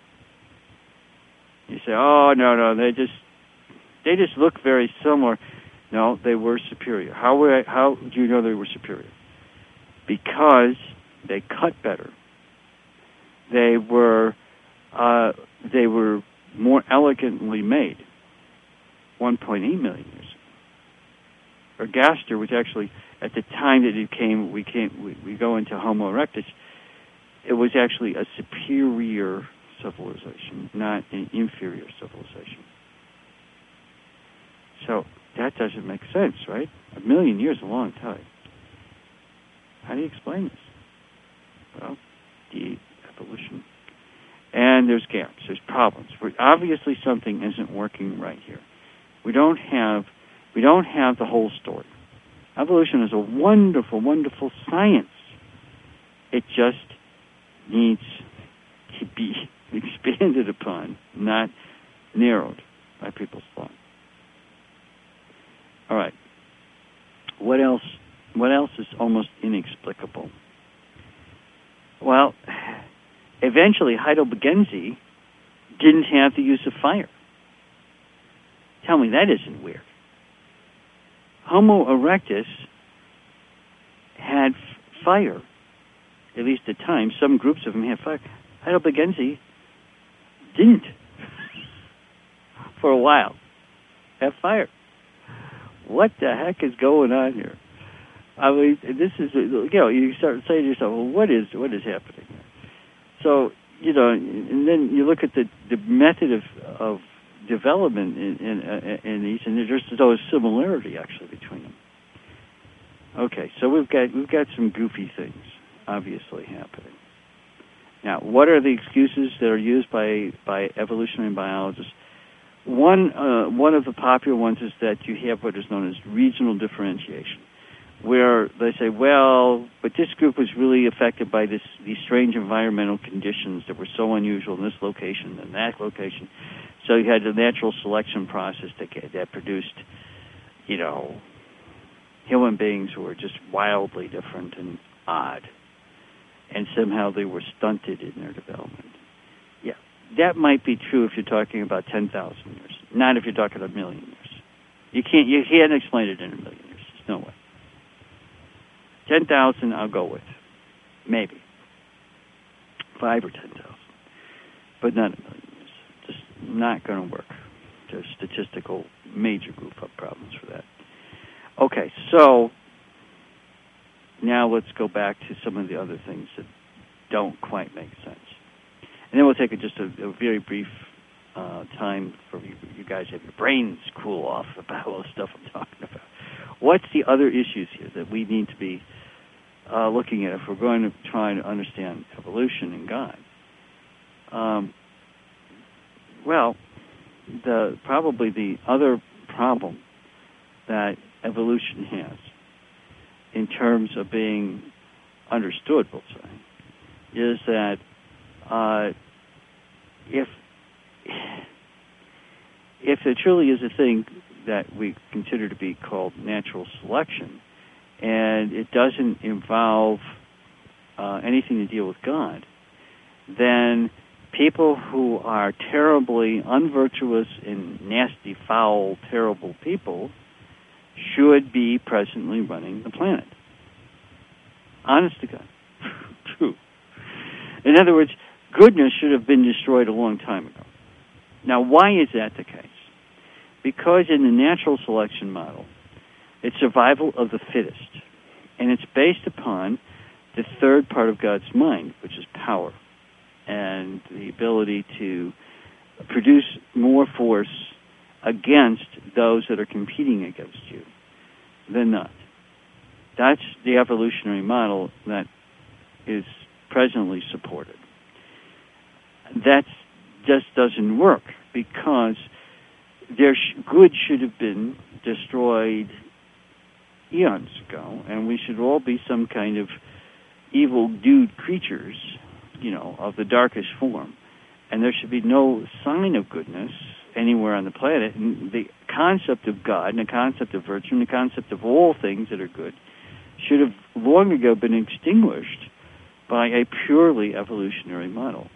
You say, oh, no, they just look very similar. No, they were superior. How do you know they were superior? Because they cut better. They were more elegantly made 1.8 million years ago. Ergaster was actually, at the time that we go into Homo erectus, it was actually a superior civilization, not an inferior civilization. So that doesn't make sense, right? 1 million years is a long time. How do you explain this? Well, de-evolution. And there's gaps, there's problems. Obviously something isn't working right here. We don't have the whole story. Evolution is a wonderful, wonderful science. It just needs to be expanded upon, not narrowed by people's thought. All right. What else is almost inexplicable? Well, eventually Heidelbergensis didn't have the use of fire. Tell me that isn't weird. Homo erectus had fire, at least at times. Some groups of them had fire. Heidelbergensis didn't, for a while, have fire. What the heck is going on here? I mean, this is, you start saying to yourself, well, what is happening here? So, and then you look at the method of development in these, and there's always similarity actually between them. Okay, so we've got some goofy things obviously happening. Now, what are the excuses that are used by evolutionary biologists? One of the popular ones is that you have what is known as regional differentiation, where they say, well, but this group was really affected by these strange environmental conditions that were so unusual in this location and that location. So you had the natural selection process that produced, human beings who were just wildly different and odd, and somehow they were stunted in their development. Yeah, that might be true if you're talking about 10,000 years, not if you're talking a million years. You can't explain it in a million years. There's no way. 10,000, I'll go with, maybe 5 or 10,000, but not a million years. Just not going to work. There's statistical major group-up problems for that. Okay, so now let's go back to some of the other things that don't quite make sense. And then we'll take just a very brief time for you guys to have your brains cool off about all the stuff I'm talking about. What's the other issues here that we need to be looking at if we're going to try to understand evolution and God? Well, probably the other problem that evolution has in terms of being understood, we'll say, is that if there truly is a thing that we consider to be called natural selection, and it doesn't involve anything to deal with God, then people who are terribly unvirtuous and nasty, foul, terrible people should be presently running the planet. Honest to God. True. In other words, goodness should have been destroyed a long time ago. Now, why is that the case? Because in the natural selection model, It's survival of the fittest. And it's based upon the third part of God's mind, which is power, and the ability to produce more force against those that are competing against you than not. That's the evolutionary model that is presently supported. That just doesn't work because good should have been destroyed eons ago, and we should all be some kind of evil dude creatures, of the darkest form. And there should be no sign of goodness anywhere on the planet. And the concept of God and the concept of virtue and the concept of all things that are good should have long ago been extinguished by a purely evolutionary model,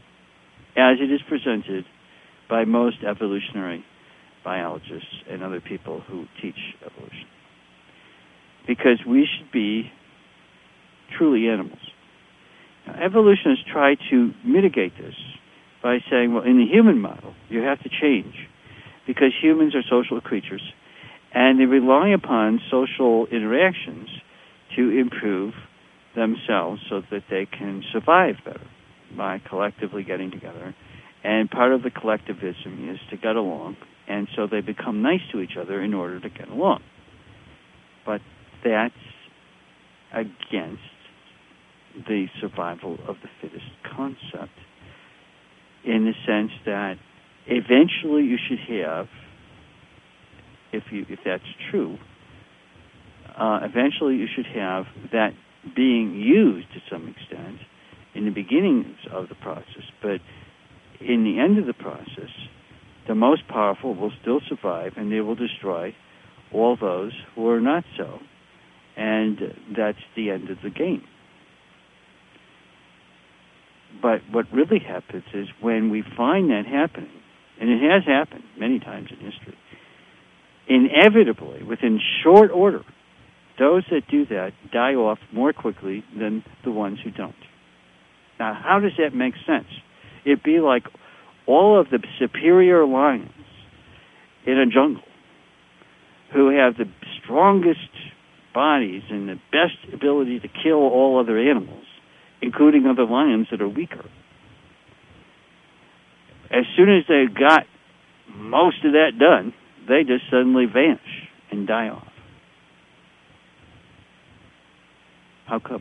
as it is presented by most evolutionary biologists and other people who teach evolution. Because we should be truly animals. Now, evolutionists try to mitigate this by saying, well, in the human model, you have to change because humans are social creatures and they rely upon social interactions to improve themselves so that they can survive better by collectively getting together. And part of the collectivism is to get along, and so they become nice to each other in order to get along. But that's against the survival of the fittest concept, in the sense that eventually you should have, if that's true, eventually you should have that being used to some extent in the beginnings of the process, but in the end of the process, the most powerful will still survive, and they will destroy all those who are not so. And that's the end of the game. But what really happens is when we find that happening, and it has happened many times in history, inevitably, within short order, those that do that die off more quickly than the ones who don't. Now, how does that make sense? It'd be like all of the superior lions in a jungle who have the strongest bodies and the best ability to kill all other animals, including other lions that are weaker. As soon as they got most of that done, they just suddenly vanish and die off. How come?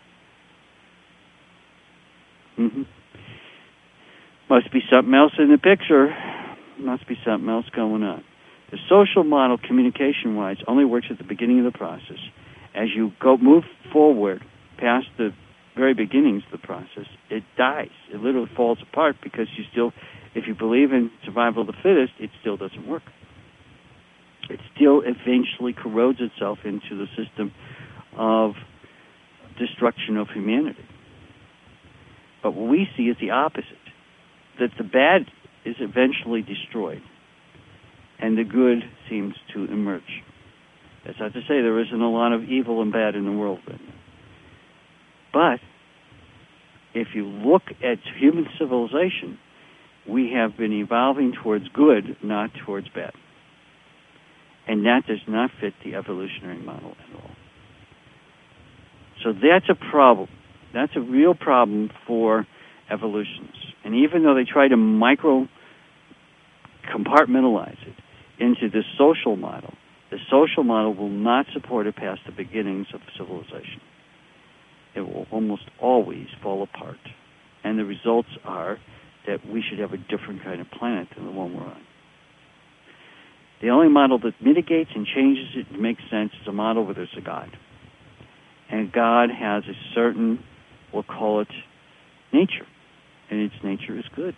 Must be something else in the picture. Must be something else going on. The social model, communication-wise, only works at the beginning of the process. As you move forward past the very beginnings of the process, it dies. It literally falls apart because if you believe in survival of the fittest, it still doesn't work. It still eventually corrodes itself into the system of destruction of humanity. But what we see is the opposite, that the bad is eventually destroyed and the good seems to emerge. That's not to say there isn't a lot of evil and bad in the world right now. But if you look at human civilization, we have been evolving towards good, not towards bad. And that does not fit the evolutionary model at all. So that's a problem. That's a real problem for evolutionists. And even though they try to compartmentalize it into the social model will not support it past the beginnings of civilization. It will almost always fall apart. And the results are that we should have a different kind of planet than the one we're on. The only model that mitigates and changes it and makes sense is a model where there's a God. And God has a certain, we'll call it, nature. And its nature is good.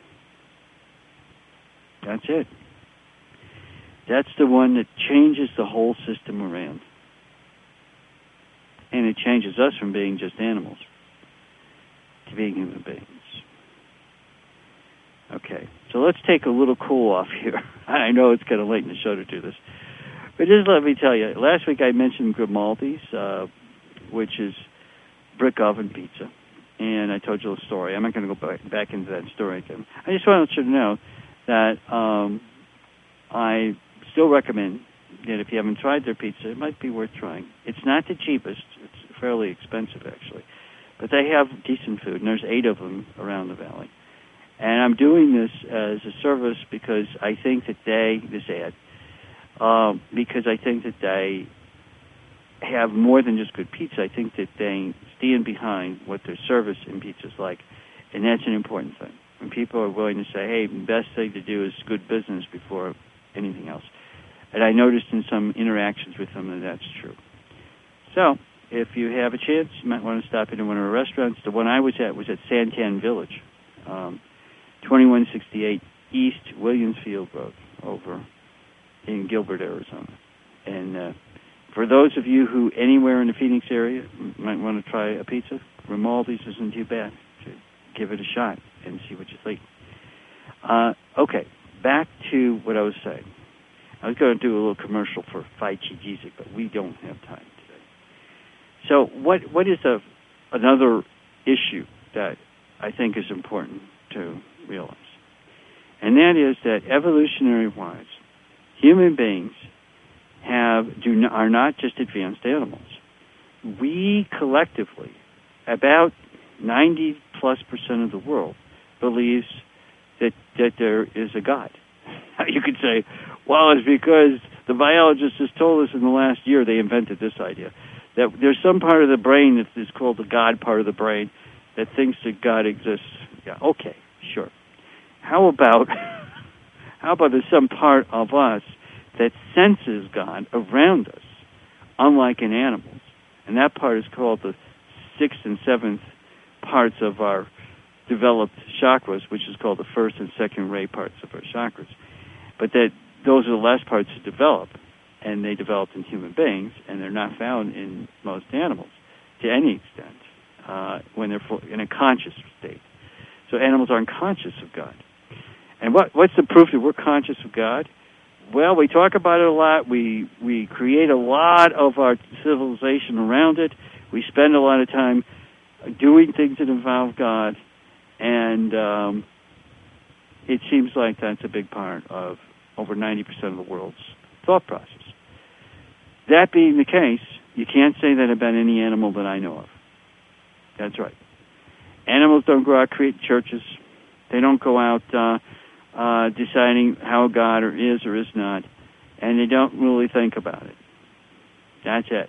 That's it. That's the one that changes the whole system around. And it changes us from being just animals to being human beings. Okay, so let's take a little cool off here. I know it's kind of late in the show to do this. But just let me tell you, last week I mentioned Grimaldi's, which is brick oven pizza. And I told you a story. I'm not going to go back into that story again. I just wanted you to know that I still recommend that if you haven't tried their pizza, it might be worth trying. It's not the cheapest. It's fairly expensive, actually. But they have decent food, and there's 8 of them around the valley. And I'm doing this as a service because I think that because I think that they have more than just good pizza. I think that they stand behind what their service in pizza is like, and that's an important thing. When people are willing to say, hey, the best thing to do is good business before anything else. And I noticed in some interactions with them that that's true. So, if you have a chance, you might want to stop into one of our restaurants. The one I was at Santan Village, 2168 East Williamsfield Road, over in Gilbert, Arizona. And for those of you who anywhere in the Phoenix area might want to try a pizza, Grimaldi's isn't too bad. So give it a shot and see what you think. Okay, back to what I was saying. I was going to do a little commercial for Phi Chi Jizik, but we don't have time today. So what is another issue that I think is important to realize? And that is that evolutionary-wise, human beings are not just advanced animals. We collectively, about 90+% of the world, believes that there is a God. You could say, well, it's because the biologists just told us in the last year they invented this idea, that there's some part of the brain that is called the God part of the brain that thinks that God exists. Yeah, okay, sure. How about there's some part of us that senses God around us, unlike in animals? And that part is called the 6th and 7th parts of our developed chakras, which is called the 1st and 2nd ray parts of our chakras. But that those are the last parts to develop, and they developed in human beings, and they're not found in most animals to any extent when they're in a conscious state. So animals aren't conscious of God. And what's the proof that we're conscious of God? Well, we talk about it a lot. We create a lot of our civilization around it. We spend a lot of time doing things that involve God, and it seems like that's a big part of over 90% of the world's thought process. That being the case, you can't say that about any animal that I know of. That's right. Animals don't go out creating churches. They don't go out deciding how God is or is not, and they don't really think about it. That's it.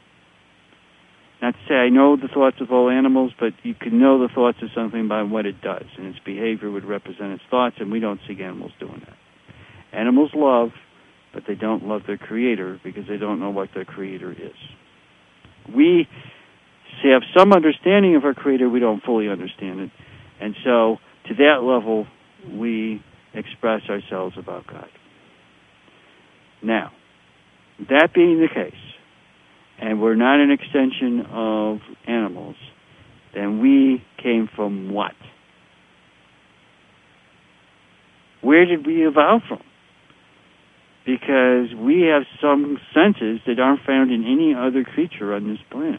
Not to say I know the thoughts of all animals, but you can know the thoughts of something by what it does, and its behavior would represent its thoughts, and we don't see animals doing that. Animals love, but they don't love their creator because they don't know what their creator is. We have some understanding of our creator, we don't fully understand it, and so to that level, we express ourselves about God. Now, that being the case, and we're not an extension of animals, then we came from what? Where did we evolve from? Because we have some senses that aren't found in any other creature on this planet.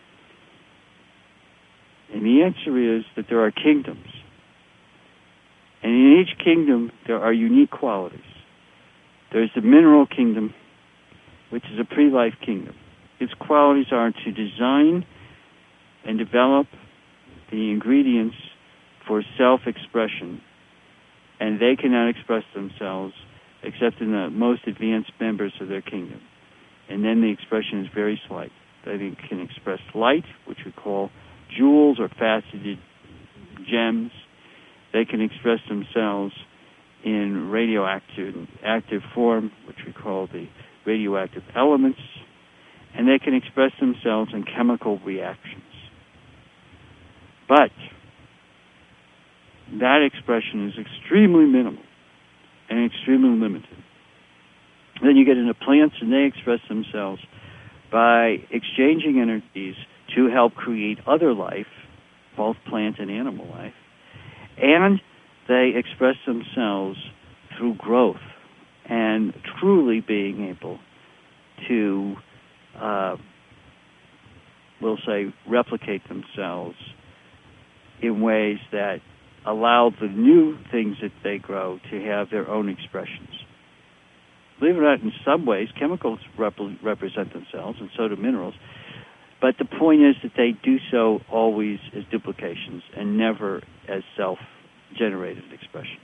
And the answer is that there are kingdoms. And in each kingdom, there are unique qualities. There's the mineral kingdom, which is a pre-life kingdom. Its qualities are to design and develop the ingredients for self-expression, and they cannot express themselves except in the most advanced members of their kingdom. And then the expression is very slight. They can express light, which we call jewels or faceted gems. They can express themselves in radioactive form, which we call the radioactive elements, and they can express themselves in chemical reactions. But that expression is extremely minimal and extremely limited. Then you get into plants, and they express themselves by exchanging energies to help create other life, both plant and animal life, and they express themselves through growth and truly being able to, we'll say, replicate themselves in ways that allow the new things that they grow to have their own expressions. Believe it or not, in some ways, chemicals represent themselves, and so do minerals. But the point is that they do so always as duplications and never as self-generated expressions.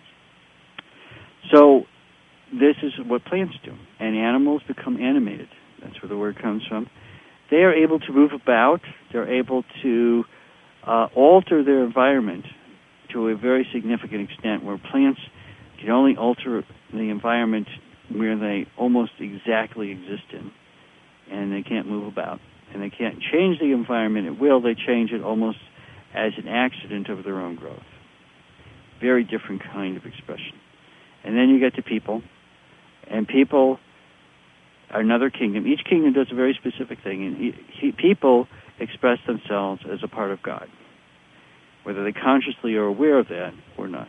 So this is what plants do. And animals become animated. That's where the word comes from. They are able to move about. They're able to alter their environment to a very significant extent, where plants can only alter the environment where they almost exactly exist in, and they can't move about. And they can't change the environment at will. They change it almost as an accident of their own growth. Very different kind of expression. And then you get to people, and people are another kingdom. Each kingdom does a very specific thing, and people express themselves as a part of God, whether they consciously are aware of that or not.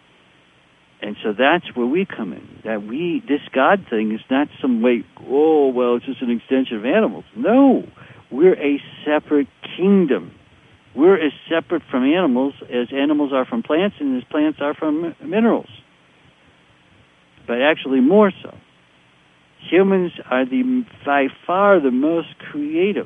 And so that's where we come in. That this God thing is not some way, it's just an extension of animals. No, we're a separate kingdom. We're as separate from animals as animals are from plants and as plants are from minerals. But actually more so. Humans are by far the most creative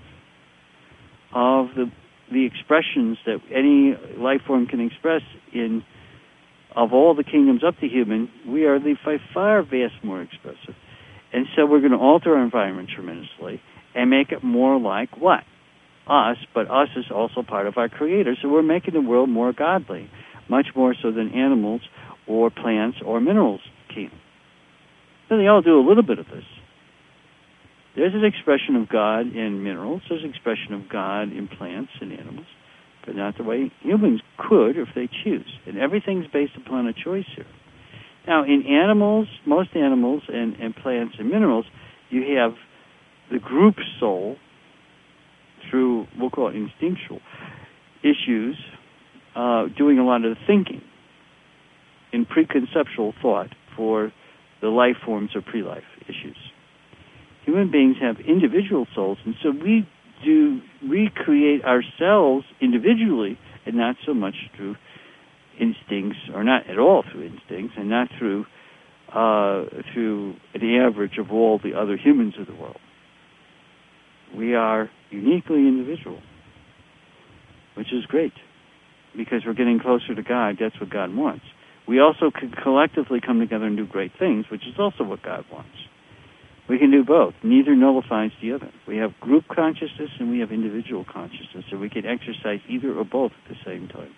of the expressions that any life form can express in. Of all the kingdoms up to human, we are by far vast more expressive. And so we're going to alter our environment tremendously and make it more like what? Us, but us is also part of our Creator. So we're making the world more godly, much more so than animals or plants or minerals can. So they all do a little bit of this. There's an expression of God in minerals. There's an expression of God in plants and animals, but not the way humans could if they choose. And everything's based upon a choice here. Now, in animals, most animals and plants and minerals, you have the group soul through, we'll call it instinctual issues, doing a lot of the thinking in preconceptual thought for the life forms or pre-life issues. Human beings have individual souls, and so we do recreate ourselves individually and not so much through instincts, or not at all through instincts, and not through the average of all the other humans of the world. We are uniquely individual, which is great, because we're getting closer to God. That's what God wants. We also can collectively come together and do great things, which is also what God wants. We can do both. Neither nullifies the other. We have group consciousness and we have individual consciousness, so we can exercise either or both at the same time.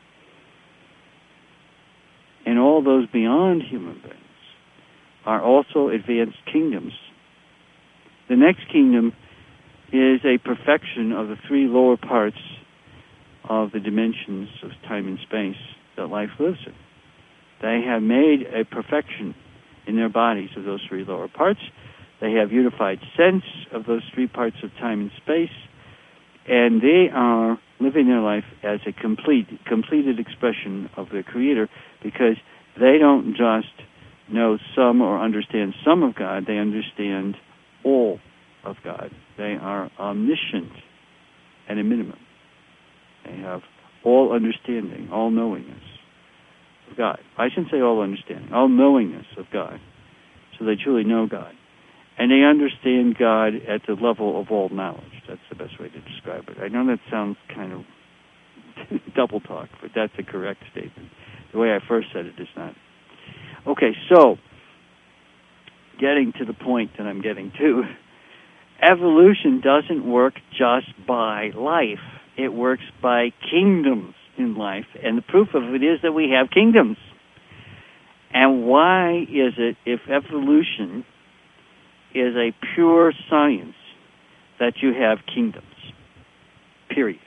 And all those beyond human beings are also advanced kingdoms. The next kingdom is a perfection of the three lower parts of the dimensions of time and space that life lives in. They have made a perfection in their bodies of those three lower parts. They have unified sense of those three parts of time and space, and they are living their life as a completed expression of their Creator, because they don't just know some or understand some of God, they understand all of God. They are omniscient at a minimum. They have all understanding, all knowingness of God. I shouldn't say all understanding, all knowingness of God, so they truly know God. And they understand God at the level of all knowledge. That's the best way to describe it. I know that sounds kind of double talk, but that's a correct statement. The way I first said it is not. Okay, so, getting to the point that I'm getting to, evolution doesn't work just by life. It works by kingdoms in life. And the proof of it is that we have kingdoms. And why is it, if evolution is a pure science, that you have kingdoms? Period.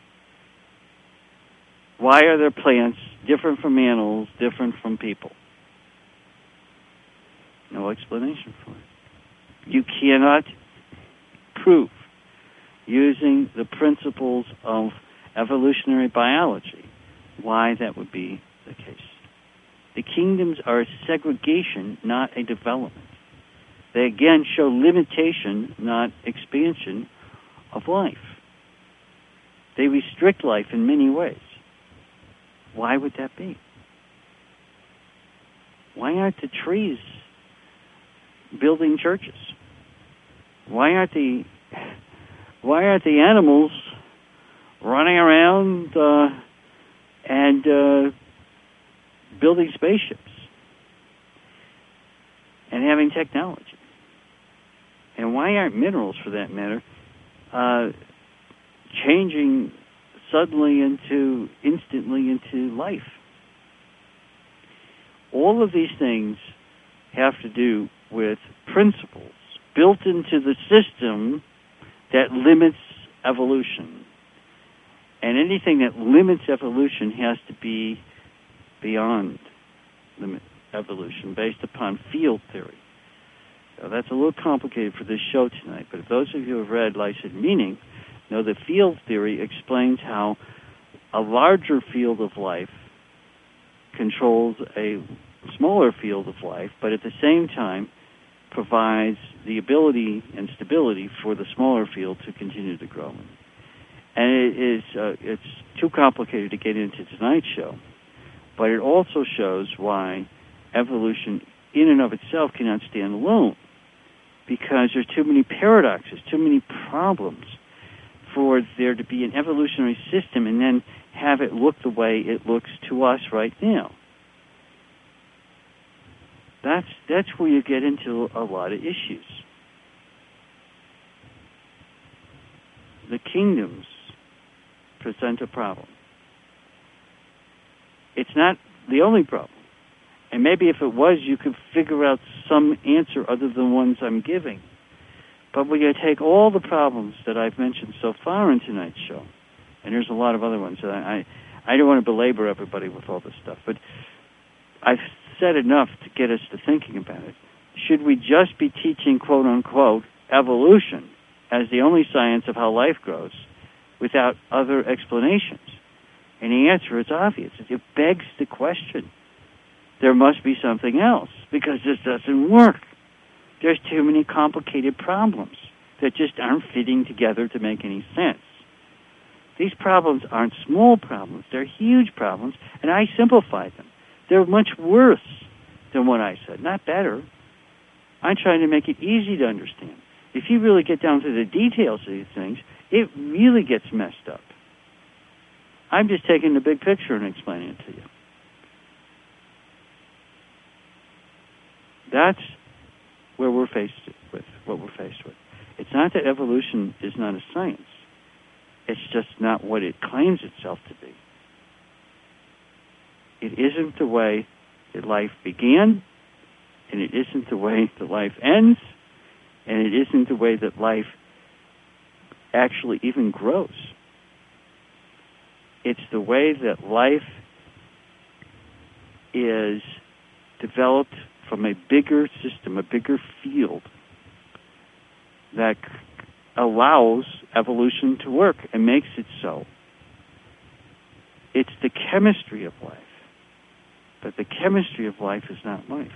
Why are there plants different from animals, different from people? No explanation for it. You cannot prove, using the principles of evolutionary biology, why that would be the case. The kingdoms are a segregation, not a development. They again show limitation, not expansion, of life. They restrict life in many ways. Why would that be? Why aren't the trees building churches? Why aren't the animals running around and building spaceships and having technology? And why aren't minerals, for that matter, changing suddenly instantly into life? All of these things have to do with principles built into the system that limits evolution. And anything that limits evolution has to be beyond limit evolution, based upon field theory. Now, that's a little complicated for this show tonight, but if those of you who have read Life and Meaning know that field theory explains how a larger field of life controls a smaller field of life, but at the same time provides the ability and stability for the smaller field to continue to grow. And it's too complicated to get into tonight's show, but it also shows why evolution in and of itself cannot stand alone, because there's too many paradoxes, too many problems for there to be an evolutionary system and then have it look the way it looks to us right now. That's where you get into a lot of issues. The kingdoms present a problem. It's not the only problem. And maybe if it was, you could figure out some answer other than ones I'm giving. But we're going to take all the problems that I've mentioned so far in tonight's show, and there's a lot of other ones. I don't want to belabor everybody with all this stuff, but I've said enough to get us to thinking about it. Should we just be teaching, quote-unquote, evolution as the only science of how life grows without other explanations? And the answer is obvious. It begs the question. There must be something else, because this doesn't work. There's too many complicated problems that just aren't fitting together to make any sense. These problems aren't small problems. They're huge problems, and I simplified them. They're much worse than what I said, not better. I'm trying to make it easy to understand. If you really get down to the details of these things, it really gets messed up. I'm just taking the big picture and explaining it to you. That's where we're faced with, what we're faced with. It's not that evolution is not a science. It's just not what it claims itself to be. It isn't the way that life began, and it isn't the way that life ends, and it isn't the way that life actually even grows. It's the way that life is developed from a bigger system, a bigger field that allows evolution to work and makes it so. It's the chemistry of life, but the chemistry of life is not life.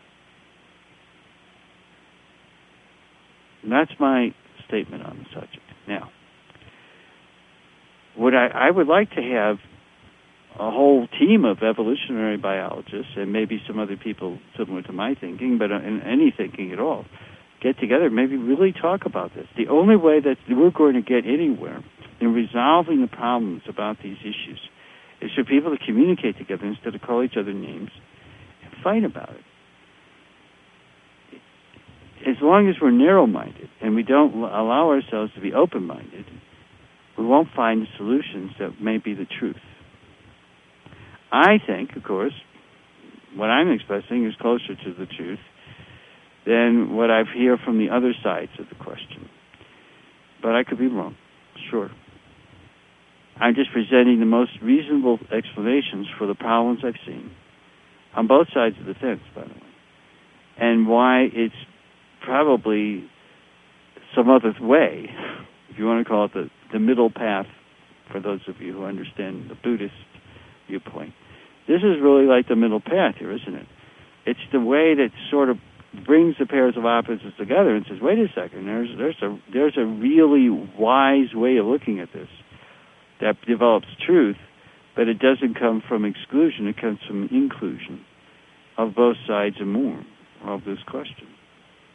And that's my statement on the subject. Now, I would like to have a whole team of evolutionary biologists and maybe some other people similar to my thinking, but in any thinking at all, get together and maybe really talk about this. The only way that we're going to get anywhere in resolving the problems about these issues is for people to communicate together instead of call each other names and fight about it. As long as we're narrow-minded and we don't allow ourselves to be open-minded, we won't find solutions that may be the truth. I think, of course, what I'm expressing is closer to the truth than what I hear from the other sides of the question. But I could be wrong, sure. I'm just presenting the most reasonable explanations for the problems I've seen on both sides of the fence, by the way, and why it's probably some other way, if you want to call it the middle path, for those of you who understand the Buddhist viewpoint. This is really like the middle path here, isn't it? It's the way that sort of brings the pairs of opposites together and says, wait a second, there's a really wise way of looking at this that develops truth, but it doesn't come from exclusion, it comes from inclusion of both sides and more of this question.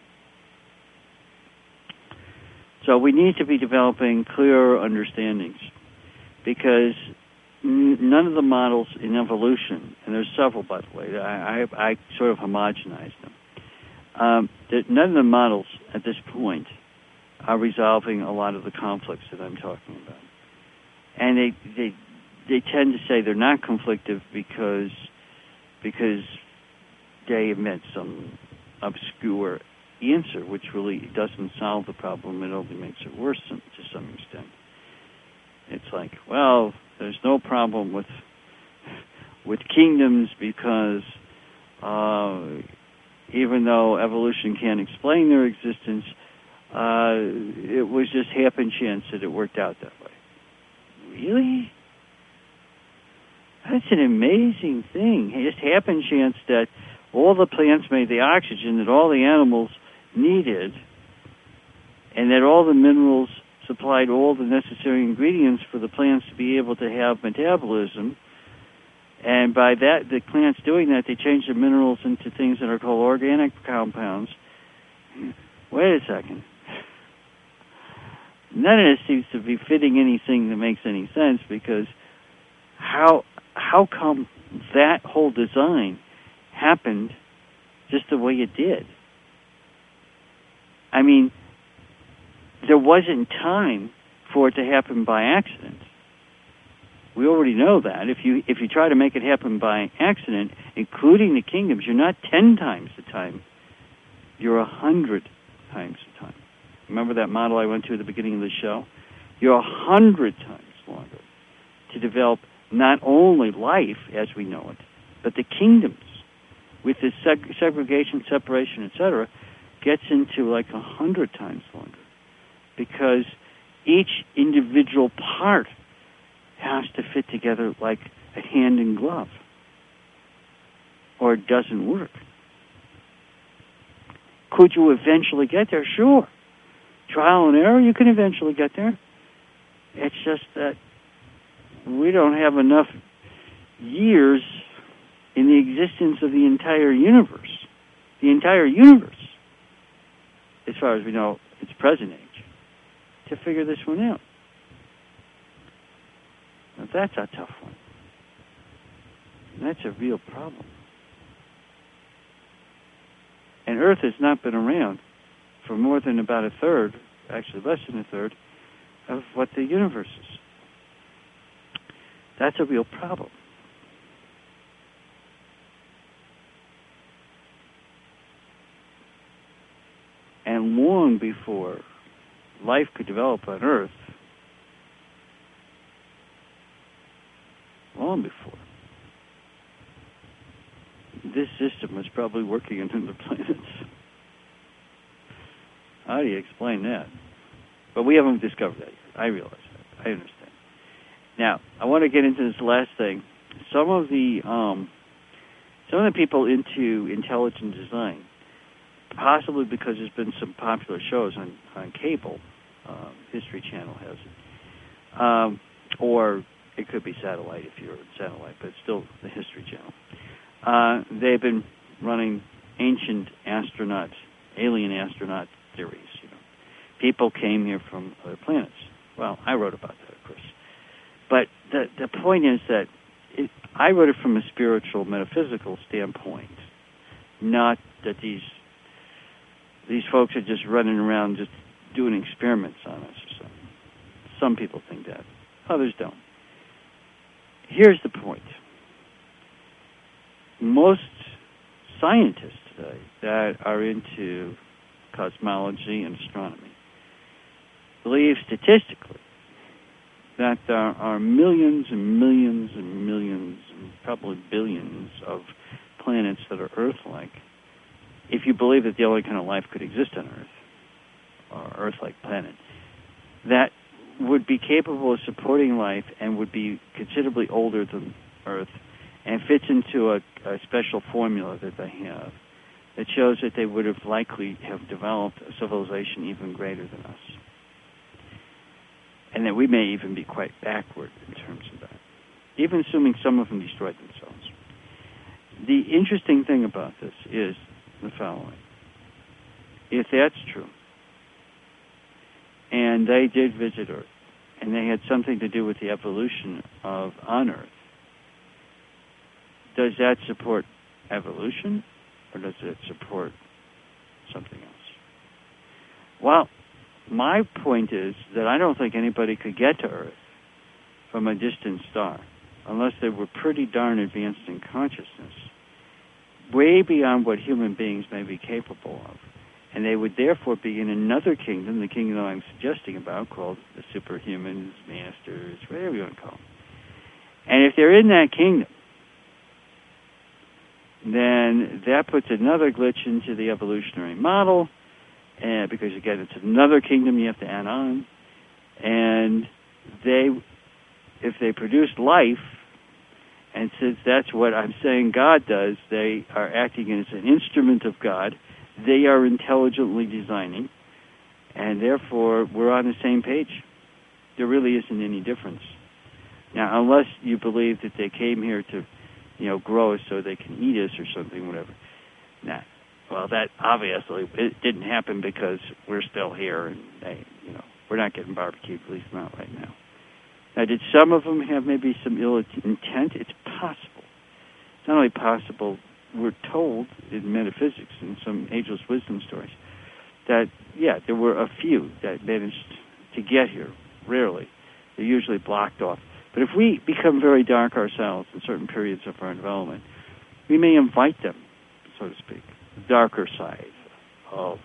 So we need to be developing clearer understandings, because none of the models in evolution, and there's several, by the way, I sort of homogenize them, none of the models at this point are resolving a lot of the conflicts that I'm talking about. And they tend to say they're not conflictive because they admit some obscure answer, which really doesn't solve the problem. It only makes it worse to some extent. It's like, well, there's no problem with kingdoms because even though evolution can't explain their existence, it was just happen chance that it worked out that way. Really? That's an amazing thing. It just happen chance that all the plants made the oxygen that all the animals needed, and that all the minerals supplied all the necessary ingredients for the plants to be able to have metabolism. And by that, the plants doing that, they change the minerals into things that are called organic compounds. Wait a second. None of this seems to be fitting anything that makes any sense, because how come that whole design happened just the way it did? I mean, there wasn't time for it to happen by accident. We already know that. If you try to make it happen by accident, including the kingdoms, you're not 10 times the time. You're 100 times the time. Remember that model I went to at the beginning of the show? You're 100 times longer to develop not only life as we know it, but the kingdoms with this segregation, separation, etc., gets into like 100 times longer, because each individual part has to fit together like a hand in glove, or it doesn't work. Could you eventually get there? Sure. Trial and error, you can eventually get there. It's just that we don't have enough years in the existence of the entire universe. The entire universe, as far as we know, its present age, to figure this one out. Now, that's a tough one. And that's a real problem. And Earth has not been around for more than about a third, actually less than a third, of what the universe is. That's a real problem. And long before life could develop on Earth, long before, this system was probably working on other planets. How do you explain that? But we haven't discovered that yet. I realize that. I understand. Now, I want to get into this last thing. Some of the people into intelligent design, possibly because there's been some popular shows on cable, History Channel has it, or it could be satellite if you're satellite, but it's still the History Channel. They've been running ancient astronaut, alien astronaut theories. You know, people came here from other planets. Well, I wrote about that, of course. But the point is that I wrote it from a spiritual, metaphysical standpoint, not that these folks are just running around just doing experiments on us or something. Some people think that. Others don't. Here's the point. Most scientists today that are into cosmology and astronomy believe statistically that there are millions and millions and millions and probably billions of planets that are Earth-like. If you believe that the only kind of life could exist on Earth, or Earth-like planet, that would be capable of supporting life and would be considerably older than Earth, and fits into a special formula that they have that shows that they would have likely have developed a civilization even greater than us. And that we may even be quite backward in terms of that, even assuming some of them destroyed themselves. The interesting thing about this is the following. If that's true, and they did visit Earth, and they had something to do with the evolution on Earth. Does that support evolution, or does it support something else? Well, my point is that I don't think anybody could get to Earth from a distant star unless they were pretty darn advanced in consciousness, way beyond what human beings may be capable of. And they would therefore be in another kingdom, the kingdom that I'm suggesting about, called the superhumans, masters, whatever you want to call them. And if they're in that kingdom, then that puts another glitch into the evolutionary model, and because, again, it's another kingdom you have to add on. And if they produce life, and since that's what I'm saying God does, they are acting as an instrument of God. They are intelligently designing, and therefore we're on the same page. There really isn't any difference. Now, unless you believe that they came here to, grow us so they can eat us or something, whatever. Nah. Well, that obviously it didn't happen because we're still here, and we're not getting barbecued, at least not right now. Now, did some of them have maybe some ill intent? It's possible. It's not only possible, we're told in metaphysics and some ageless wisdom stories that, there were a few that managed to get here. Rarely. They're usually blocked off. But if we become very dark ourselves in certain periods of our development, we may invite them, so to speak, the darker side of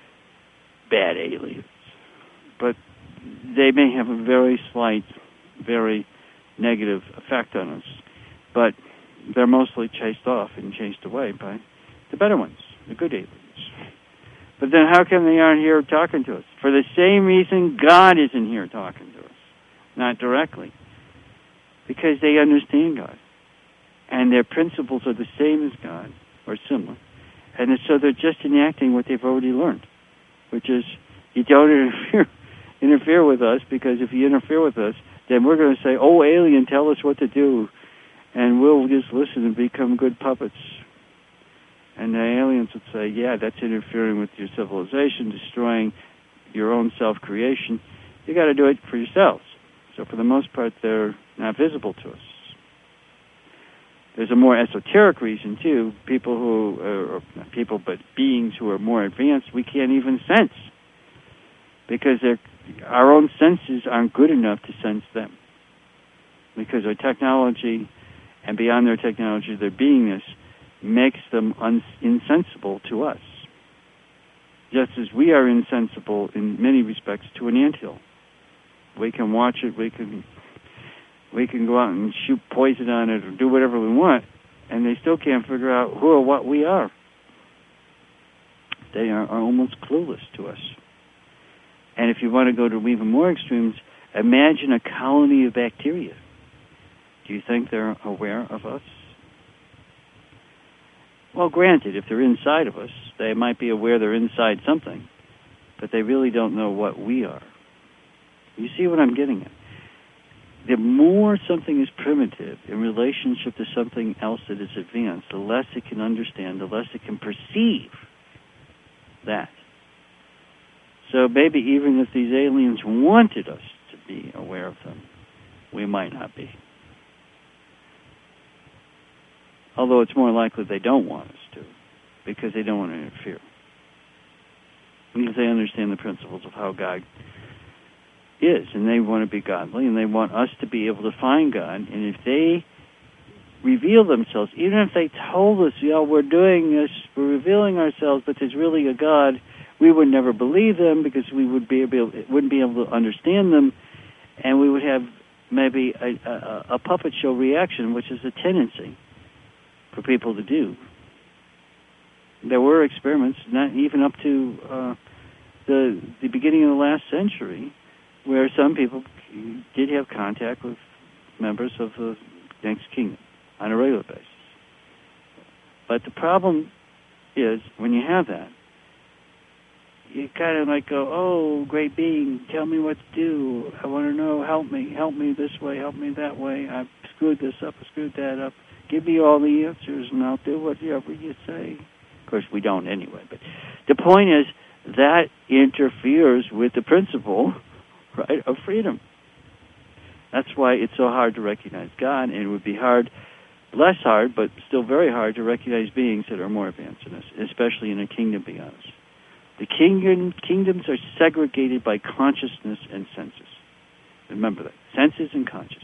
bad aliens. But they may have a very slight, very negative effect on us. But they're mostly chased off and chased away by the better ones, the good aliens. But then how come they aren't here talking to us? For the same reason God isn't here talking to us, not directly. Because they understand God. And their principles are the same as God, or similar. And so they're just enacting what they've already learned, which is you don't interfere with us, because if you interfere with us, then we're going to say, oh, alien, tell us what to do, and we'll just listen and become good puppets. And the aliens would say, yeah, that's interfering with your civilization, destroying your own self-creation. You got to do it for yourselves. So for the most part, they're not visible to us. There's a more esoteric reason, too. People who, or not people, but beings who are more advanced, we can't even sense. Because our own senses aren't good enough to sense them. Because our technology, and beyond their technology, their beingness, makes them insensible to us. Just as we are insensible in many respects to an anthill. We can watch it, we can go out and shoot poison on it or do whatever we want, and they still can't figure out who or what we are. They are almost clueless to us. And if you want to go to even more extremes, imagine a colony of bacteria. Do you think they're aware of us? Well, granted, if they're inside of us, they might be aware they're inside something, but they really don't know what we are. You see what I'm getting at? The more something is primitive in relationship to something else that is advanced, the less it can understand, the less it can perceive that. So maybe even if these aliens wanted us to be aware of them, we might not be. Although it's more likely they don't want us to, because they don't want to interfere. Because they understand the principles of how God is, and they want to be godly, and they want us to be able to find God. And if they reveal themselves, even if they told us, we're doing this, we're revealing ourselves, but there's really a God, we would never believe them because we wouldn't be able to understand them, and we would have maybe a puppet show reaction, which is a tendency for people to do. There were experiments, not even up to the beginning of the last century, where some people did have contact with members of the next kingdom on a regular basis. But the problem is, when you have that, you kind of like go, oh, great being, tell me what to do. I want to know, help me this way, help me that way. I've screwed this up, I screwed that up. Give me all the answers, and I'll do whatever you say. Of course, we don't anyway. But the point is, that interferes with the principle, right, of freedom. That's why it's so hard to recognize God, and it would be less hard, but still very hard to recognize beings that are more advanced than us, especially in a kingdom beyond us. The kingdoms are segregated by consciousness and senses. Remember that. Senses and consciousness.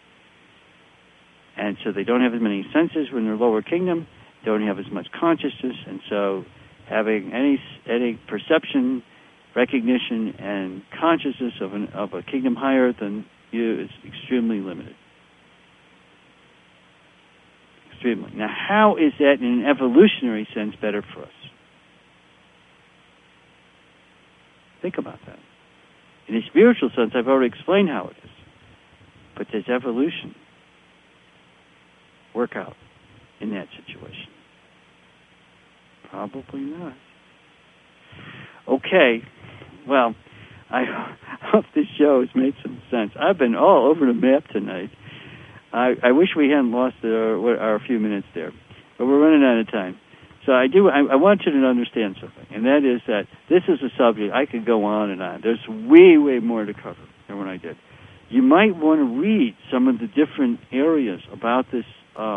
And so they don't have as many senses when they're lower kingdom, don't have as much consciousness, and so having any perception, recognition, and consciousness of a kingdom higher than you is extremely limited. Extremely. Now, how is that in an evolutionary sense better for us? Think about that. In a spiritual sense, I've already explained how it is. But does evolution work out in that situation? Probably not. Okay. Well, I hope this show has made some sense. I've been all over the map tonight. I wish we hadn't lost our few minutes there, but we're running out of time. So I want you to understand something, and that is that this is a subject I could go on and on. There's way, way more to cover than what I did. You might want to read some of the different areas about this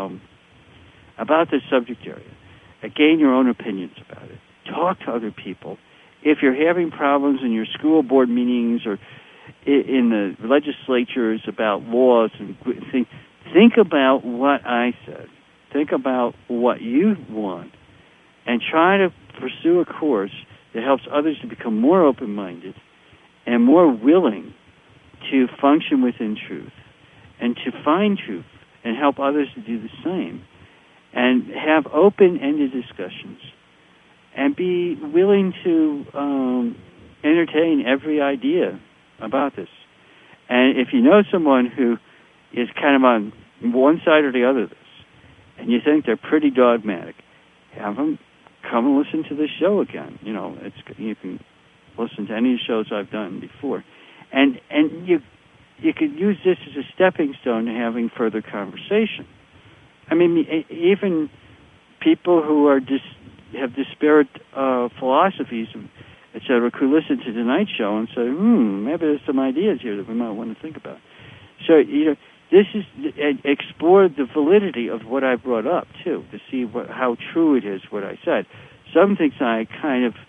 subject area. Gain your own opinions about it. Talk to other people. If you're having problems in your school board meetings or in the legislatures about laws and things, think about what I said. Think about what you want, and try to pursue a course that helps others to become more open-minded and more willing to function within truth and to find truth and help others to do the same, and have open-ended discussions and be willing to entertain every idea about this. And if you know someone who is kind of on one side or the other of this, and you think they're pretty dogmatic, have them come and listen to this show again. You know, you can listen to any shows I've done before, and you could use this as a stepping stone to having further conversation. I mean, even people who are have disparate philosophies, etc., could listen to tonight's show and say, maybe there's some ideas here that we might want to think about. So, this is explore the validity of what I brought up too, to see how true it is what I said. Some things I kind of,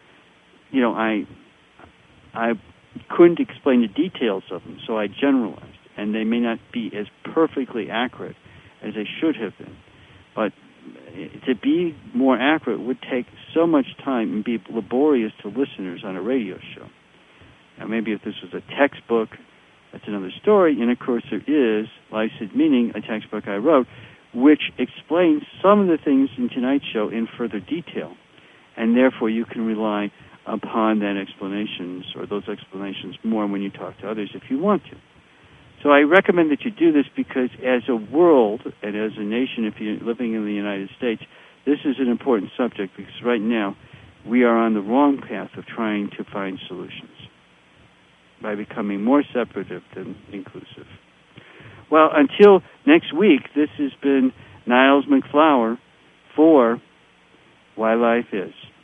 I couldn't explain the details of them, so I generalized, and they may not be as perfectly accurate as they should have been. But to be more accurate would take so much time and be laborious to listeners on a radio show. Now, maybe if this was a textbook, that's another story. And, of course, there is Lucid Meaning, a textbook I wrote, which explains some of the things in tonight's show in further detail. And, therefore, you can rely upon that explanations or those explanations more when you talk to others if you want to. So I recommend that you do this because as a world and as a nation, if you're living in the United States, this is an important subject because right now we are on the wrong path of trying to find solutions by becoming more separative than inclusive. Well, until next week, this has been Niles MacFlouer for Why Life Is.